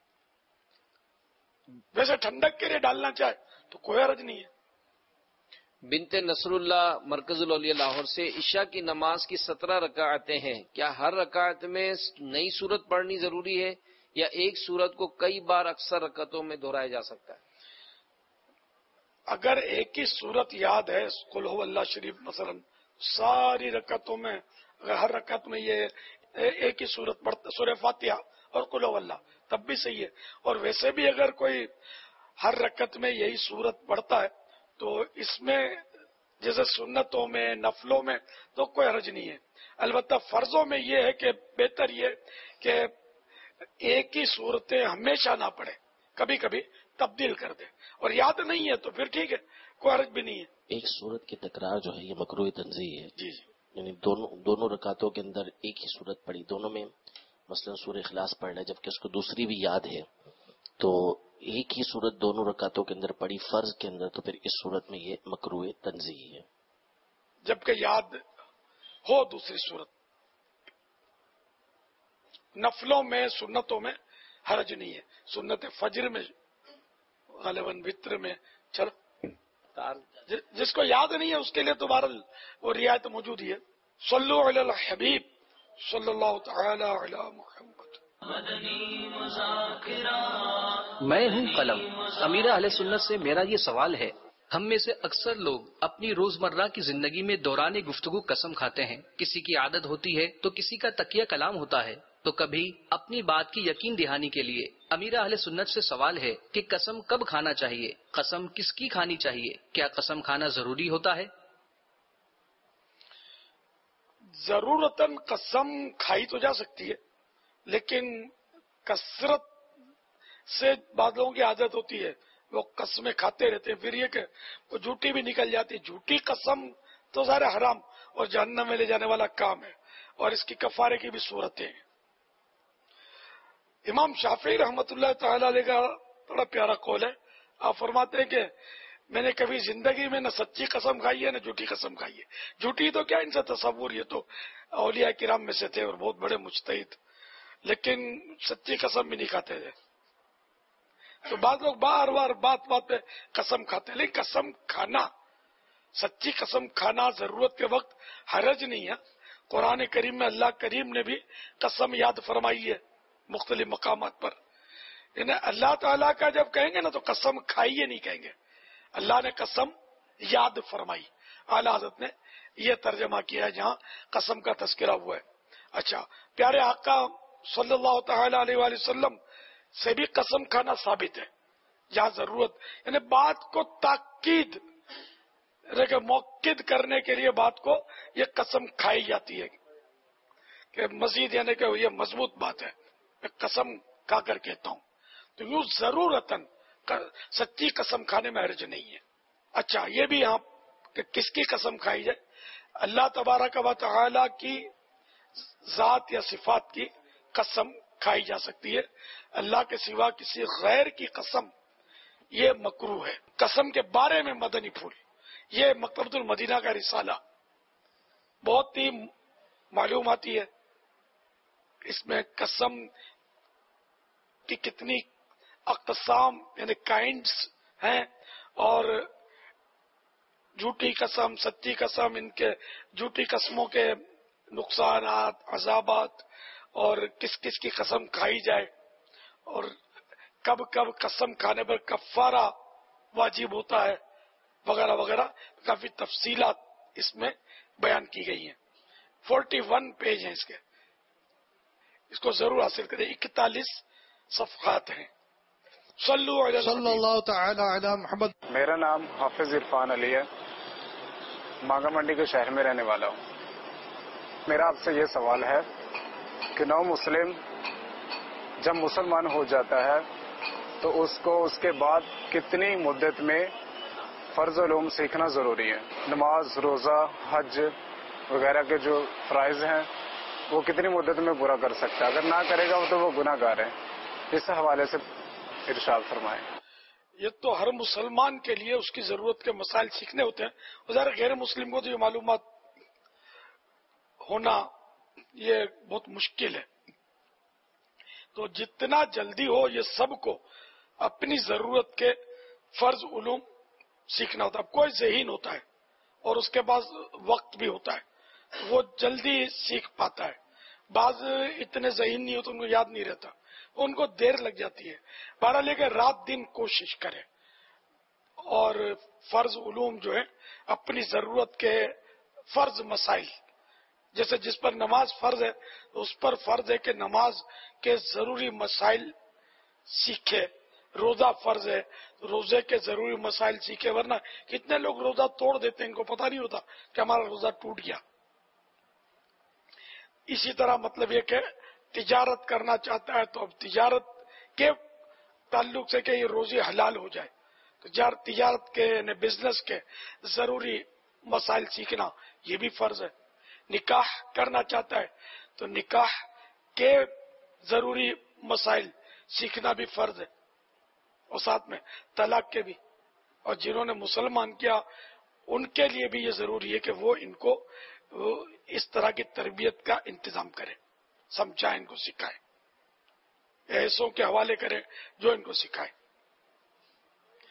ویسے ٹھنڈک کے لیے ڈالنا چاہے تو کوئی حرج نہیں ہے. بنت نصر اللہ مرکز الاولیاء لاہور سے، عشاء کی نماز کی 17 رکعتیں ہیں، کیا ہر رکعت میں نئی سورت پڑھنی ضروری ہے یا ایک سورت کو کئی بار اکثر رکعتوں میں دہرایا جا سکتا ہے؟ اگر ایک ہی سورت یاد ہے، قل هو اللہ شریف مثلا، ساری رکعتوں میں اگر ہر رکعت میں یہ ایک ہی سورت پڑھتا، سورہ فاتحہ اور قل هو اللہ، تب بھی صحیح ہے. اور ویسے بھی اگر کوئی ہر رکعت میں یہی سورت پڑھتا ہے تو اس میں جیسے سنتوں میں نفلوں میں تو کوئی حرج نہیں ہے. البتہ فرضوں میں یہ ہے کہ بہتر یہ کہ ایک ہی صورتیں ہمیشہ نہ پڑھے، کبھی کبھی تبدیل کر دے. اور یاد نہیں ہے تو پھر ٹھیک ہے، کوئی حرج بھی نہیں ہے. ایک صورت کی تکرار جو ہے یہ مکروہ تنزیہ ہے. جی یعنی دونوں رکعتوں کے اندر ایک ہی صورت پڑھی، دونوں میں مثلا سورہ اخلاص پڑھ لے جبکہ اس کو دوسری بھی یاد ہے، تو ایک ہی صورت دونوں رکعتوں کے اندر پڑھی فرض کے اندر، تو پھر اس صورت میں یہ مکروہ تنزیہ ہے. جبکہ یاد ہو دوسری صورت. نفلوں میں سنتوں میں حرج نہیں ہے. سنت فجر میں غالباً وتر میں چل جس کو یاد نہیں ہے اس کے لیے تو بہرحال وہ رعایت موجود ہی ہے. صلو علی الحبیب صلی اللہ تعالی علی محمد. میں ہوں قلم. امیر اہل سنت سے میرا یہ سوال ہے، ہم میں سے اکثر لوگ اپنی روزمرہ کی زندگی میں دوران گفتگو قسم کھاتے ہیں. کسی کی عادت ہوتی ہے تو کسی کا تقیہ کلام ہوتا ہے. تو کبھی اپنی بات کی یقین دہانی کے لیے امیر اہل سنت سے سوال ہے کہ قسم کب کھانا چاہیے، قسم کس کی کھانی چاہیے، کیا قسم کھانا ضروری ہوتا ہے؟ ضرورتاً قسم کھائی تو جا سکتی ہے، لیکن کثرت سے بعض لوگوں کی عادت ہوتی ہے، وہ قسمیں کھاتے رہتے ہیں، پھر یہ کہ وہ جھوٹی بھی نکل جاتی. جھوٹی قسم تو ظاہر حرام اور جہنم میں لے جانے والا کام ہے، اور اس کی کفارے کی بھی صورتیں ہیں. امام شافعی رحمۃ اللہ تعالی علیہ کا بڑا پیارا قول ہے. آپ فرماتے ہیں کہ میں نے کبھی زندگی میں نہ سچی قسم کھائی ہے نہ جھوٹی قسم کھائی ہے. جھوٹی تو کیا ان سے تصور، یہ تو اولیاء کرام میں سے تھے اور بہت بڑے مجتہد، لیکن سچی قسم بھی نہیں کھاتے تھے. تو بعض لوگ بار بار بات پہ قسم کھاتے ہیں، لیکن قسم کھانا، سچی قسم کھانا ضرورت کے وقت حرج نہیں ہے. قرآن کریم میں اللہ کریم نے بھی قسم یاد فرمائی ہے مختلف مقامات پر. یعنی اللہ تعالیٰ کا جب کہیں گے نا تو قسم کھائیے نہیں کہیں گے، اللہ نے قسم یاد فرمائی. اعلیٰ حضرت نے یہ ترجمہ کیا ہے جہاں قسم کا تذکرہ ہوا ہے. اچھا، پیارے آقا صلی اللہ تعالی علیہ وآلہ وسلم سے بھی قسم کھانا ثابت ہے جہاں ضرورت، یعنی بات کو تاکید موقد کرنے کے لیے بات کو یہ قسم کھائی جاتی ہے کہ مزید، یعنی کہ یہ مضبوط بات ہے، میں قسم کھا کر کہتا ہوں. تو یوں ضرورتاً سچی قسم کھانے میں حرج نہیں ہے. اچھا، یہ بھی آپ کہ کس کی قسم کھائی جائے؟ اللہ تبارک و تعالی کی ذات یا صفات کی قسم کھائی جا سکتی ہے. اللہ کے سوا کسی غیر کی قسم یہ مکروہ ہے. قسم کے بارے میں مدنی پھول، یہ مکتبۃ المدینہ کا رسالہ بہت ہی معلوماتی ہے. اس میں قسم کی کتنی اقسام یعنی کائنڈز ہیں، اور جھوٹی قسم، سچی قسم، ان کے جھوٹی قسموں کے نقصانات، عذابات، اور کس کس کی قسم کھائی جائے، اور کب کب قسم کھانے پر کفارہ واجب ہوتا ہے، وغیرہ وغیرہ. کافی تفصیلات اس میں بیان کی گئی ہیں. 41 پیج ہیں اس کے، اس کو ضرور حاصل کریں. 41 صفحات ہیں. صلی اللہ تعالی علی محمد. میرا نام حافظ عرفان علی ہے، مانگا منڈی کے شہر میں رہنے والا ہوں. میرا آپ سے یہ سوال ہے کہ نو مسلم جب مسلمان ہو جاتا ہے تو اس کو اس کے بعد کتنی مدت میں فرض علوم سیکھنا ضروری ہے؟ نماز، روزہ، حج وغیرہ کے جو فرائض ہیں وہ کتنی مدت میں پورا کر سکتا ہے؟ اگر نہ کرے گا تو وہ گناہ گار ہے. اس حوالے سے ارشاد فرمائیں. یہ تو ہر مسلمان کے لیے اس کی ضرورت کے مسائل سیکھنے ہوتے ہیں. ظاہر غیر مسلم کو تو یہ معلومات ہونا یہ بہت مشکل ہے. تو جتنا جلدی ہو یہ سب کو اپنی ضرورت کے فرض علوم سیکھنا ہوتا ہے. کوئی ذہین ہوتا ہے اور اس کے پاس وقت بھی ہوتا ہے، وہ جلدی سیکھ پاتا ہے. بعض اتنے ذہین نہیں ہوتے، ان کو یاد نہیں رہتا، ان کو دیر لگ جاتی ہے. بہرحال لے کے رات دن کوشش کرے اور فرض علوم جو ہے اپنی ضرورت کے فرض مسائل، جیسے جس پر نماز فرض ہے اس پر فرض ہے کہ نماز کے ضروری مسائل سیکھے. روزہ فرض ہے، روزے کے ضروری مسائل سیکھے، ورنہ کتنے لوگ روزہ توڑ دیتے ہیں، ان کو پتہ نہیں ہوتا کہ ہمارا روزہ ٹوٹ گیا. اسی طرح مطلب یہ کہ تجارت کرنا چاہتا ہے تو اب تجارت کے تعلق سے کہ یہ روزی حلال ہو جائے، تجارت کے یعنی بزنس کے ضروری مسائل سیکھنا یہ بھی فرض ہے. نکاح کرنا چاہتا ہے تو نکاح کے ضروری مسائل سیکھنا بھی فرض ہے، اور ساتھ میں طلاق کے بھی. اور جنہوں نے مسلمان کیا ان کے لیے بھی یہ ضروری ہے کہ وہ ان کو اس طرح کی تربیت کا انتظام کرے، سمجھائیں، ان کو سکھائے، ایسوں کے حوالے کرے جو ان کو سکھائے.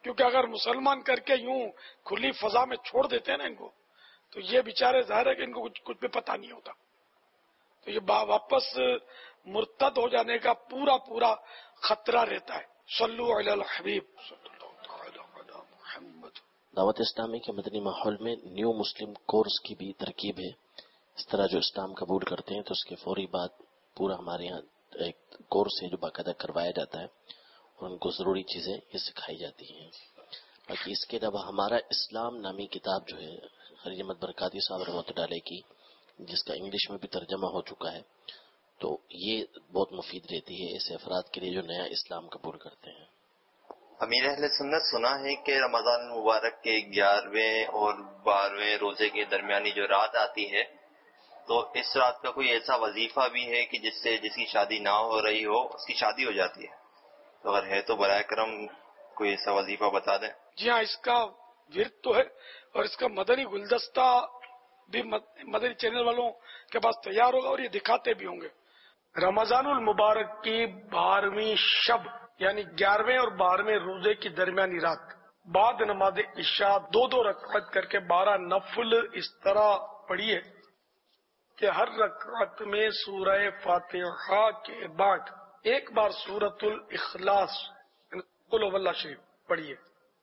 کیونکہ اگر مسلمان کر کے یوں کھلی فضا میں چھوڑ دیتے ہیں نا ان کو، تو یہ بیچارے ظاہر ہے کہ ان کو کچھ بھی پتہ نہیں ہوتا، تو یہ واپس مرتد ہو جانے کا پورا خطرہ رہتا ہے. صلو علی الحبیب صلی اللہ تعالی علی محمد. دعوت اسلامی کے مدنی ماحول میں نیو مسلم کورس کی بھی ترکیب ہے. اس طرح جو اسلام قبول کرتے ہیں تو اس کے فوری بعد پورا ہمارے یہاں ایک کورس ہے جو باقاعدہ کروایا جاتا ہے اور ان کو ضروری چیزیں یہ سکھائی جاتی ہیں. باقی اس کے علاوہ ہمارا اسلام نامی کتاب جو ہے خلیل احمد برکاتی صاحب رحمۃ اللہ علیہ کی، جس کا انگلش میں بھی ترجمہ ہو چکا ہے، تو یہ بہت مفید رہتی ہے ایسے افراد کے لیے جو نیا اسلام قبول کرتے ہیں. امیر اہل سنت سنا ہے کہ رمضان مبارک کے 11ویں اور 12ویں روزے کے درمیانی جو رات آتی ہے، تو اس رات کا کوئی ایسا وظیفہ بھی ہے کہ جس سے جس کی شادی نہ ہو رہی ہو اس کی شادی ہو جاتی ہے؟ تو اگر ہے تو برائے کرم کوئی ایسا وظیفہ بتا دیں. جی ہاں، اس کا ورد تو ہے اور اس کا مدنی گلدستہ بھی مدنی چینل والوں کے پاس تیار ہوگا اور یہ دکھاتے بھی ہوں گے. رمضان المبارک کی 12ویں شب یعنی 11ویں اور 12ویں روزے کی درمیانی رات بعد نماز عشاء 2 رکعت کر کے 12 نفل اس طرح پڑھیے کہ ہر رکعت میں سورہ فاتحہ کے بعد ایک بار سورۃ الاخلاص قل هو اللہ شریف پڑھیے.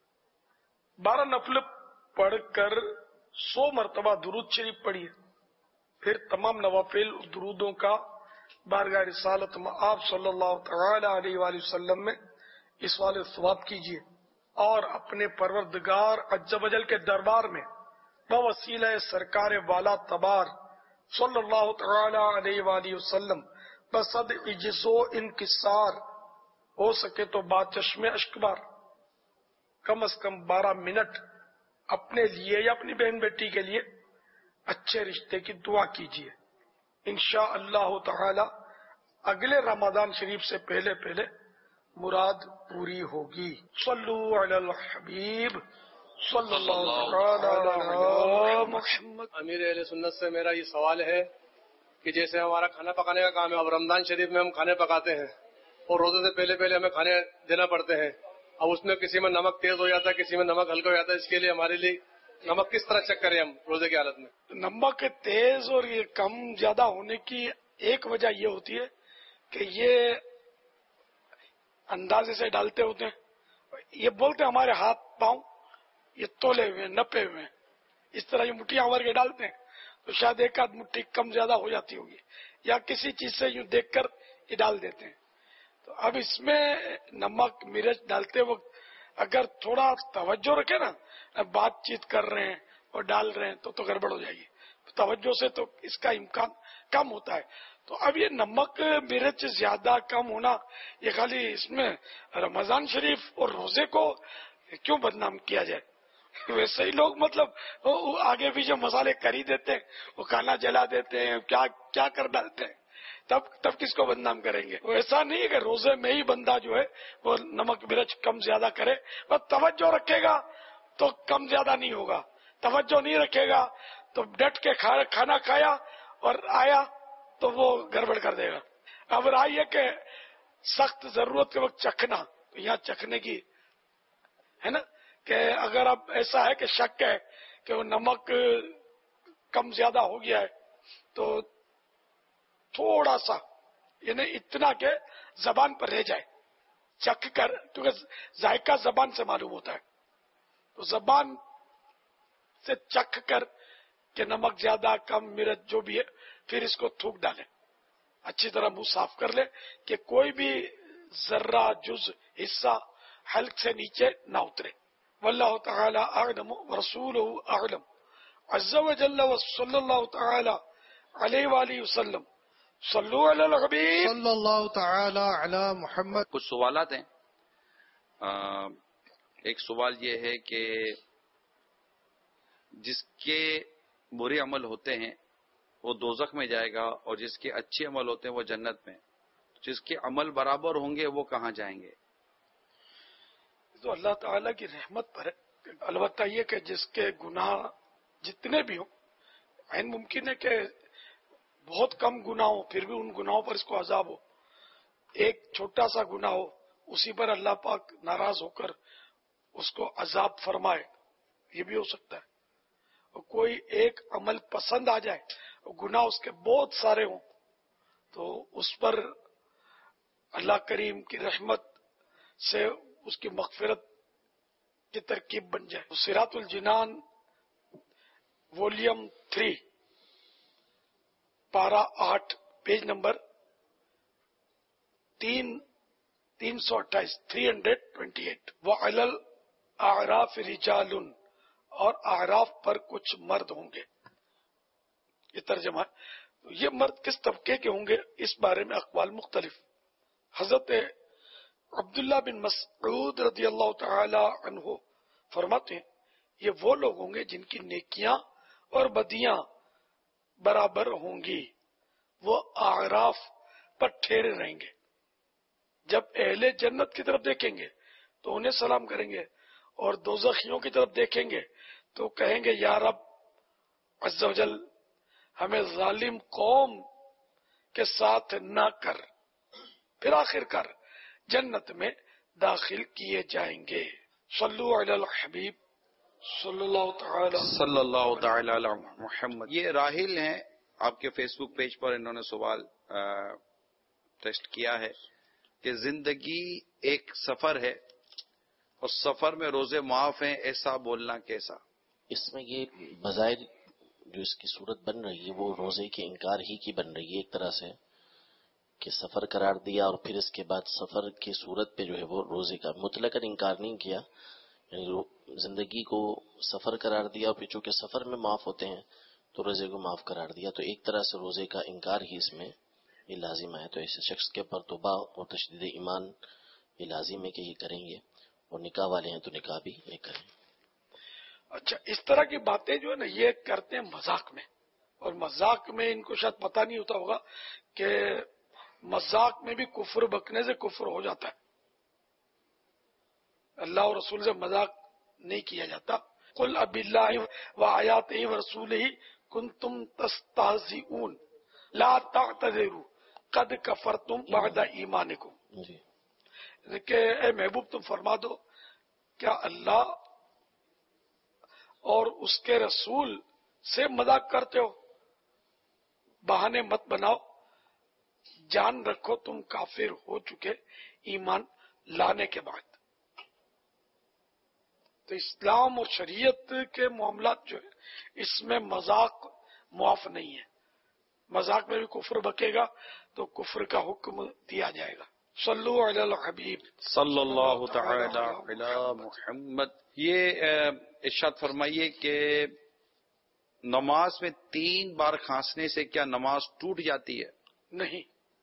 12 نفل پڑھ کر 100 مرتبہ درود شریف پڑھیے. پھر تمام نوافل درودوں کا بارگاہ رسالت آپ صلی اللہ تعالی علیہ وآلہ وسلم میں اس والے ثواب کیجیے اور اپنے پروردگار عز و جل کے دربار میں بوسیلہ سرکار والا تبار صلی اللہ تعالی علیہ وآلہ وسلم بصد عجز و انکسار ہو سکے تو با چشم اشکبار کم از کم 12 منٹ اپنے لیے یا اپنی بہن بیٹی کے لیے اچھے رشتے کی دعا کیجیے. انشاءاللہ تعالی اگلے رمضان شریف سے پہلے مراد پوری ہوگی. صلو علی الحبیب صلی اللہ علی محمد. امیر اہل سنت سے میرا یہ سوال ہے کہ جیسے ہمارا کھانا پکانے کا کام ہے، اب رمضان شریف میں ہم کھانے پکاتے ہیں اور روزے سے پہلے ہمیں کھانے دینا پڑتے ہیں. اب اس میں کسی میں نمک تیز ہو جاتا ہے، کسی میں نمک ہلکا ہو جاتا ہے. اس کے لیے ہمارے لیے نمک کس طرح چیک کریں ہم روزے کی حالت میں؟ نمک تیز اور یہ کم زیادہ ہونے کی ایک وجہ یہ ہوتی ہے کہ یہ اندازے سے ڈالتے ہوتے ہیں. یہ بولتے ہیں ہمارے ہاتھ پاؤں یہ تولے ہوئے نپے ہوئے ہیں، اس طرح یہ مٹھیاں بھر کے ڈالتے ہیں تو شاید ایک آدھ مٹھی کم زیادہ ہو جاتی ہوگی یا کسی چیز سے یوں دیکھ کر یہ ڈال دیتے ہیں. تو اب اس میں نمک مرچ ڈالتے وقت اگر تھوڑا توجہ رکھے نا، بات چیت کر رہے ہیں اور ڈال رہے ہیں تو گڑبڑ ہو جائے گی. توجہ سے تو اس کا امکان کم ہوتا ہے. تو اب یہ نمک مرچ زیادہ کم ہونا یہ خالی اس میں رمضان شریف اور روزے کو کیوں بدنام کیا جائے؟ ویسے ہی لوگ مطلب آگے بھی جو مسالے کر ہی دیتے ہیں، وہ کھانا جلا دیتے ہیں، کیا کر ڈالتے ہیں، تب کس کو بدنام کریں گے؟ وہ ایسا نہیں ہے کہ روزے میں ہی بندہ جو ہے وہ نمک مرچ کم زیادہ کرے، بس توجہ رکھے گا تو کم زیادہ نہیں ہوگا، توجہ نہیں رکھے گا تو ڈٹ کے کھانا کھایا اور آیا تو وہ گڑبڑ کر دے گا. اب رہی ہے کہ سخت ضرورت کے وقت چکھنا، تو یہاں چکھنے کی ہے نا کہ اگر اب ایسا ہے کہ شک ہے کہ وہ نمک کم زیادہ ہو گیا ہے تو تھوڑا سا یعنی اتنا کہ زبان پر رہ جائے چکھ کر، کیونکہ ذائقہ زبان سے معلوم ہوتا ہے، تو زبان سے چکھ کر کہ نمک زیادہ کم مرچ جو بھی ہے پھر اس کو تھوک ڈالیں، اچھی طرح منہ صاف کر لیں کہ کوئی بھی ذرہ جز حصہ حلق سے نیچے نہ اترے. واللہ تعالی اعلم ورسولہ اعلم عز وجل وصلی اللہ تعالی علیہ وآلہ وسلم. صلو علی الحبیب صلی اللہ تعالی علی محمد. کچھ سوالات ہیں. ایک سوال یہ ہے کہ جس کے برے عمل ہوتے ہیں وہ دوزخ میں جائے گا اور جس کے اچھے عمل ہوتے ہیں وہ جنت میں، جس کے عمل برابر ہوں گے وہ کہاں جائیں گے؟ تو اللہ تعالیٰ کی رحمت پر ہے. البتہ یہ کہ جس کے گناہ جتنے بھی ہوں، عین ممکن ہے کہ بہت کم گناہ ہو پھر بھی ان گناہوں پر اس کو عذاب ہو. ایک چھوٹا سا گناہ ہو اسی پر اللہ پاک ناراض ہو کر اس کو عذاب فرمائے، یہ بھی ہو سکتا ہے. اور کوئی ایک عمل پسند آ جائے اور گناہ اس کے بہت سارے ہوں تو اس پر اللہ کریم کی رحمت سے اس کی مغفرت کی ترکیب بن جائے. صراط الجنان والیوم 3 پارہ 8 پیج نمبر 328 328. وَعَلَى الْأَعْرَافِ رِجَالٌ، اور اعراف پر کچھ مرد ہوں گے. یہ ترجمہ ہے. یہ مرد کس طبقے کے ہوں گے اس بارے میں اقوال مختلف. حضرت عبداللہ بن مسعود رضی اللہ تعالی عنہ فرماتے ہیں یہ وہ لوگ ہوں گے جن کی نیکیاں اور بدیاں برابر ہوں گی. وہ اعراف پر ٹھہرے رہیں گے. جب اہل جنت کی طرف دیکھیں گے تو انہیں سلام کریں گے، اور دوزخیوں کی طرف دیکھیں گے تو کہیں گے یا رب عز و جل ہمیں ظالم قوم کے ساتھ نہ کر. پھر آخر کر جنت میں داخل کیے جائیں گے. صلو علی الحبیب صلی اللہ تعالی علی محمد. یہ راہل ہیں، آپ کے فیس بک پیج پر انہوں نے سوال ٹیسٹ کیا ہے کہ زندگی ایک سفر ہے اور سفر میں روزے معاف ہیں، ایسا بولنا کیسا؟ اس میں یہ بظاہر جو اس کی صورت بن رہی ہے وہ روزے کے انکار ہی کی بن رہی ہے ایک طرح سے، کہ سفر قرار دیا اور پھر اس کے بعد سفر کی صورت پہ جو ہے وہ روزے کا مطلقاً انکار نہیں کیا، یعنی زندگی کو سفر قرار دیا اور پھر چونکہ سفر میں معاف ہوتے ہیں تو روزے کو معاف قرار دیا. تو ایک طرح سے روزے کا انکار ہی اس میں یہ لازم ہے. تو ایسے شخص کے پر توبہ اور تشدید ایمان یہ لازم ہے کہ یہ کریں گے، اور نکاح والے ہیں تو نکاح بھی یہ کریں. اچھا، اس طرح کی باتیں جو ہے نا یہ کرتے ہیں مذاق میں، اور مذاق میں ان کو شاید پتہ نہیں ہوتا ہوگا کہ مذاق میں بھی کفر بکنے سے کفر ہو جاتا ہے. اللہ اور رسول سے مذاق نہیں کیا جاتا. قل اب اللہ وآیاتہ ورسولہ کنتم تستہزئون لا تعتذروا قد کفرتم بعد ایمانکم. کہ اے محبوب تم فرما دو کیا اللہ اور اس کے رسول سے مذاق کرتے ہو؟ بہانے مت بناؤ، جان رکھو تم کافر ہو چکے ایمان لانے کے بعد. تو اسلام اور شریعت کے معاملات جو ہے اس میں مذاق معاف نہیں ہے. مذاق میں بھی کفر بکے گا تو کفر کا حکم دیا جائے گا. صلو علی الحبیب صلی اللہ تعالی علی محمد. یہ ارشاد فرمائیے کہ نماز میں 3 بار کھانسنے سے کیا نماز ٹوٹ جاتی ہے؟ نہیں.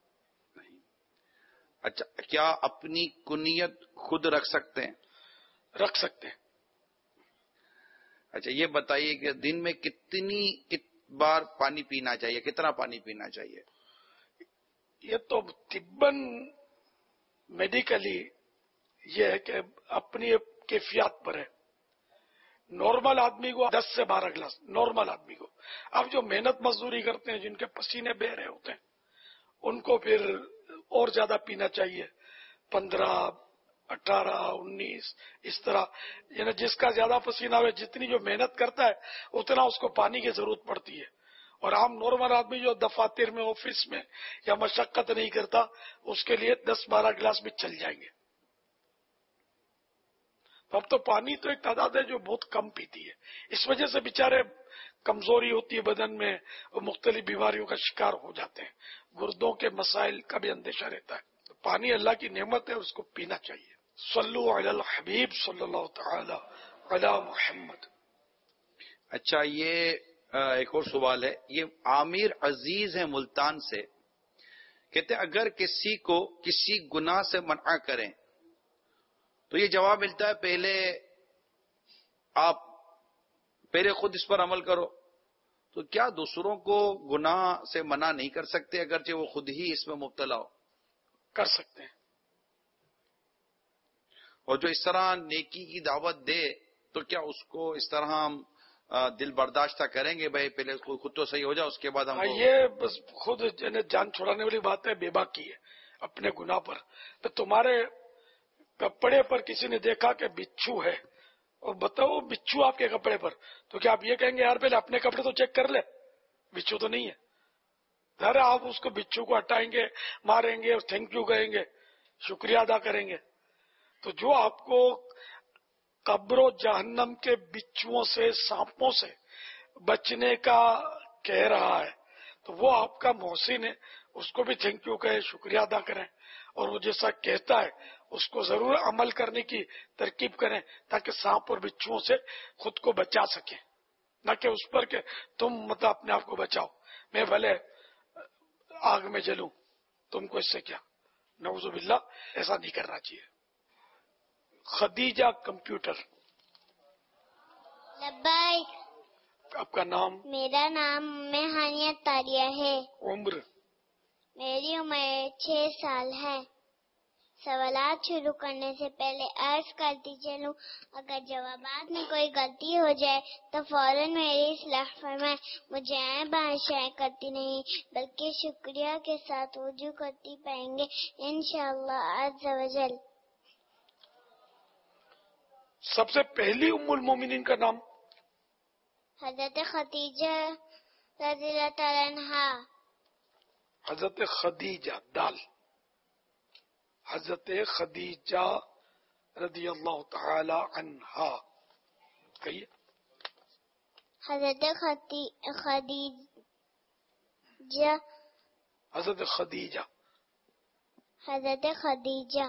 اچھا، کیا اپنی کنیت خود رکھ سکتے ہیں؟ رکھ سکتے ہیں. اچھا، یہ بتائیے کہ دن میں کتنی بار پانی پینا چاہیے، کتنا پانی پینا چاہیے؟ یہ تو طباً میڈیکلی یہ ہے کہ اپنی کیفیات پر ہے. نارمل آدمی کو 10 سے 12 گلاس نارمل آدمی کو. اب جو محنت مزدوری کرتے ہیں جن کے پسینے بہ رہے ہوتے ہیں ان کو پھر اور زیادہ پینا چاہیے، 15 18 19 اس طرح. یعنی جس کا زیادہ پسینہ ہوئے، جتنی جو محنت کرتا ہے اتنا اس کو پانی کی ضرورت پڑتی ہے. اور عام نارمل آدمی جو دفاتر میں آفس میں یا مشقت نہیں کرتا اس کے لیے 10-12 گلاس بھی چل جائیں گے. اب تو پانی تو ایک تعداد ہے جو بہت کم پیتی ہے. اس وجہ سے بیچارے کمزوری ہوتی ہے بدن میں، اور مختلف بیماریوں کا شکار ہو جاتے ہیں. گردوں کے مسائل کا بھی اندیشہ رہتا ہے. تو پانی اللہ کی نعمت ہے، اس کو پینا چاہیے. صلو علی الحبیب صلی اللہ تعالی علی محمد. اچھا، یہ ایک اور سوال ہے. یہ عامر عزیز ہیں ملتان سے، کہتے ہیں اگر کسی کو کسی گناہ سے منع کریں تو یہ جواب ملتا ہے پہلے خود اس پر عمل کرو. تو کیا دوسروں کو گناہ سے منع نہیں کر سکتے اگرچہ وہ خود ہی اس میں مبتلا ہو؟ کر سکتے ہیں. اور جو اس طرح نیکی کی دعوت دے تو کیا اس کو اس طرح ہم دل برداشتہ کریں گے؟ بھائی پہلے خود تو صحیح ہو جائے اس کے بعد ہم یہ بس خود جان چھوڑانے والی بات ہے، بے باکی ہے اپنے گناہ پر. تو تمہارے کپڑے پر کسی نے دیکھا کہ بچھو ہے اور بتاؤ بچھو آپ کے کپڑے پر، تو کیا آپ یہ کہیں گے یار پہلے اپنے کپڑے تو چیک کر لے، بچھو تو نہیں ہے؟ ظاہر آپ اس کو بچھو کو ہٹائیں گے، ماریں گے اور تھینک یو کہیں گے، شکریہ ادا کریں گے. تو جو آپ کو قبر و جہنم کے بچھوؤں سے، سانپوں سے بچنے کا کہہ رہا ہے، تو وہ آپ کا محسن ہے، اس کو بھی تھینک یو کہیں، شکریہ ادا کریں، اور وہ جیسا کہتا ہے اس کو ضرور عمل کرنے کی ترکیب کریں تاکہ سانپ اور بچھوؤں سے خود کو بچا سکیں، نہ کہ اس پر کہ تم مطلب اپنے آپ کو بچاؤ، میں بھلے آگ میں جلوں، تم کو اس سے کیا. نعوذ باللہ، ایسا نہیں کرنا چاہیے. خدیجہ کمپیوٹر. لبیک. آپ کا نام؟ میرا نام ہانیہ تاریہ ہے. عمر؟ میری عمر 6 سال ہے. سوالات شروع کرنے سے پہلے عرض کرتی چلوں، اگر جوابات میں کوئی غلطی ہو جائے تو فوراً میری اصلاح فرمائیں. مجھے بادشاہ کرتی نہیں بلکہ شکریہ کے ساتھ وضو کرتی پائیں گے انشاءاللہ عز و جل. سب سے پہلی ام المومنین کا نام؟ حضرت خدیجہ رضی اللہ تعالیٰ عنہا. حضرت خدیجہ دال. حضرت خدیجہ رضی اللہ تعالی عنہا کہیے. حضرت خدیجہ. حضرت خدیجہ. حضرت خدیجہ.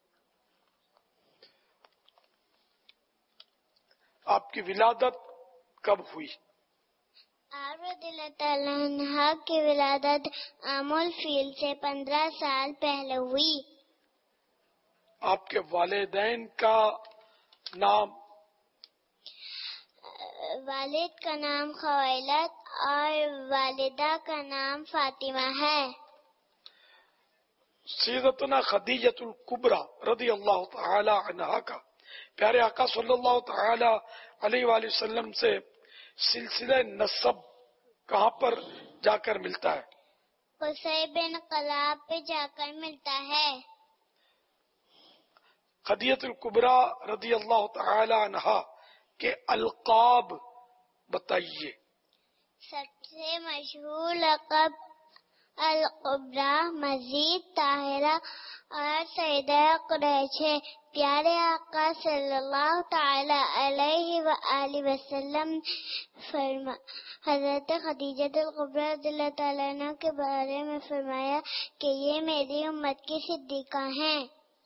آپ کی ولادت کب ہوئی؟ آپ رضی اللہ تعالیٰ عنہ کی ولادت عام الفیل سے 15 سال پہلے ہوئی. آپ کے والدین کا نام؟ والد کا نام خویلد اور والدہ کا نام فاطمہ ہے. سیدتنا خدیجۃ الکبریٰ رضی اللہ تعالی عنہا کا پیارے آقا صلی اللہ تعالی علیہ وآلہ وسلم سے سلسلہ نسب کہاں پر جا کر ملتا ہے؟ قصی بن قلاب پہ جا کر ملتا ہے. خدیجۃ الکبریٰ رضی اللہ تعالی عنہا کے القاب بتائیے. سب سے مشہور لقب الکبریٰ، مزید، طاہرہ اور سیدہ قریش ہے. پیارے آقا صلی اللہ تعالی علیہ وآلہ وسلم حضرت خدیجہ الکبریٰ رضی اللہ تعالیٰ عنہ کے بارے میں فرمایا کہ یہ میری امت کی صدیقہ ہیں.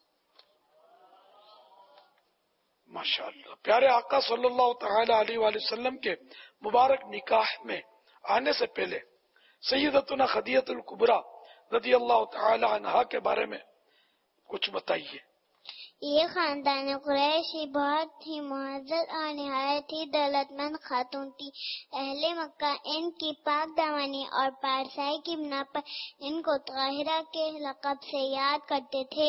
ماشاءاللہ. پیارے آقا صلی اللہ تعالی علیہ وآلہ وسلم کے مبارک نکاح میں آنے سے پہلے سیدتنا خدیجہ الکبریٰ رضی اللہ تعالی عنہا کے بارے میں کچھ بتائیے. یہ خاندان قریشی بہت ہی معزز اور نہایت ہی دولت مند خاتون تھی. اہل مکہ ان کی پاک دامنی اور پارسائی کی بنا پر ان کو طاہرہ کے لقب سے یاد کرتے تھے.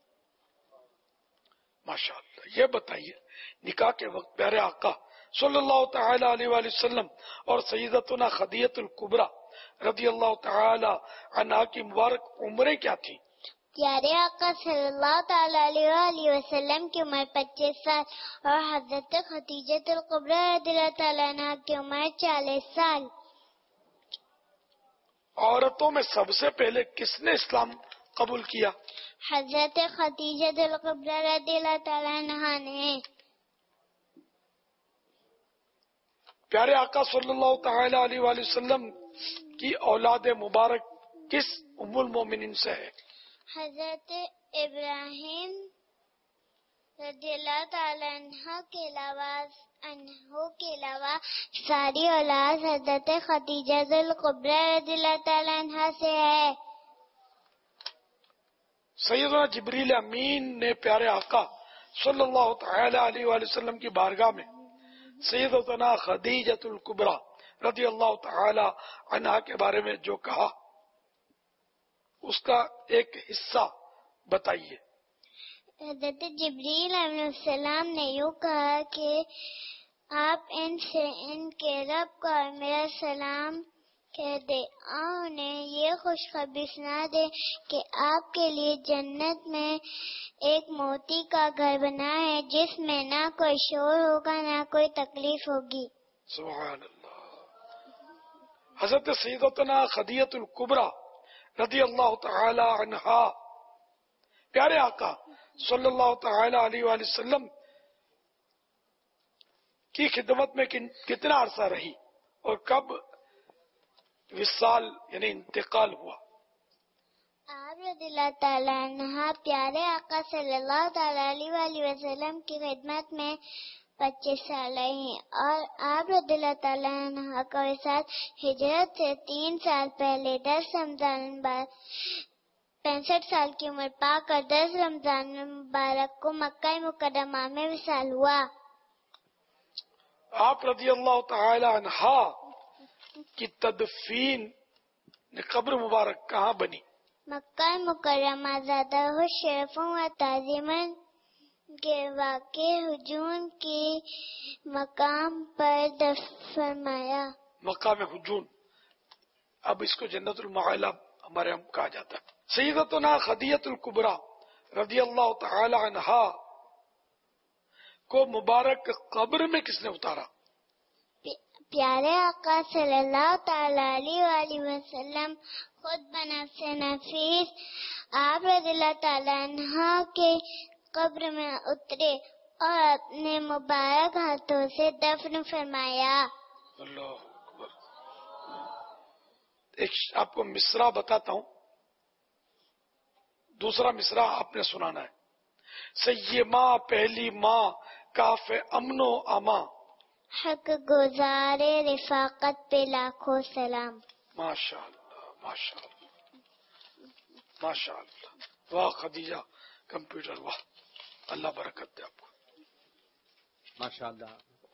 ماشاءاللہ. یہ بتائیے نکاح کے وقت پیارے آقا صلی اللہ تعالی علیہ وآلہ وسلم اور سیدتنا خدیجہ الکبریٰ رضی اللہ تعالی عنہا کی مبارک عمریں کیا تھی؟ پیارے آقا صلی اللہ تعالی علیہ وآلہ وسلم کی عمر 25 سال اور حضرت خدیجہ الکبریٰ رضی اللہ تعالی عنہا کی عمر 40 سال. عورتوں میں سب سے پہلے کس نے اسلام قبول کیا؟ حضرت خدیجہ الکبریٰ رضی اللہ تعالی عنہا نے. پیارے آقا صلی اللہ تعالی علیہ وآلہ وسلم کی اولاد مبارک کس ام المومنین سے ہے؟ حضرت ابراہیم رضی اللہ تعالی عنہ کے علاوہ ساری اولاد حضرت خدیجہ الکبریٰ رضی اللہ تعالی عنہ سے ہے. سیدنا جبریل امین نے پیارے آقا صلی اللہ تعالی علیہ وآلہ وسلم کی بارگاہ میں سیدتنا خدیجہ الکبریٰ رضی اللہ تعالی عنہا کے بارے میں جو کہا اس کا ایک حصہ بتائیے. حضرت جبریل علیہ السلام نے یوں کہا کہ آپ ان سے ان کے رب کا اور میرا سلام کہہ دے اور انہیں یہ خوشخبری سنا دے کہ آپ کے لیے جنت میں ایک موتی کا گھر بنا ہے جس میں نہ کوئی شور ہوگا نہ کوئی تکلیف ہوگی. سبحان اللہ. حضرت سیدتنا خدیجہ الکبریٰ رضی اللہ تعالی عنہا پیارے آقا صلی اللہ تعالی علیہ وآلہ وسلم کی خدمت میں کتنا عرصہ رہی اور کب وصال یعنی انتقال ہوا؟ آپ رضی اللہ تعالیٰ عنہ پیارے آقا صلی اللہ تعالیٰ علیہ وآلہ وسلم کی خدمت میں 25 سال رہے ہیں، اور آپ رضی اللہ تعالیٰ عنہ کا وصال ہجرت سے 3 سال پہلے 10 رمضان بعد 65 سال کی عمر پا کر 10 رمضان مبارک کو مکہ مکرمہ میں وصال ہوا. آپ رضی اللہ تعالی عنہ کی تدفین قبر مبارک کہاں بنی؟ مکہ مکرمہ زیادہ شرفوں و تعظیمن کے واقع ہجون کی مقام پر دفن فرمایا. مقام ہجون، اب اس کو جنت المعالی ہمارے ہم کہا جاتا ہے. سیدتنا خدیجہ الکبریٰ رضی اللہ تعالی عنہا کو مبارک قبر میں کس نے اتارا؟ پیارے آقا صلی اللہ تعالی علیہ وآلہ وسلم خود بنفس نفیس آپ رضی اللہ تعالی عنہ کے قبر میں اترے اور اپنے مبارک ہاتھوں سے دفن فرمایا. اللہ اکبر. ایک آپ کو مصرع بتاتا ہوں، دوسرا مصرع آپ نے سنانا ہے. سیما پہلی ماں کاف امن و اما، حق گزار رفاقت پہ لاکھوں سلام. ماشاء اللہ ماشاء اللہ ماشاء اللہ. واہ خدیجہ کمپیوٹر، واہ اللہ برکت دے آپ کو. ماشاء اللہ.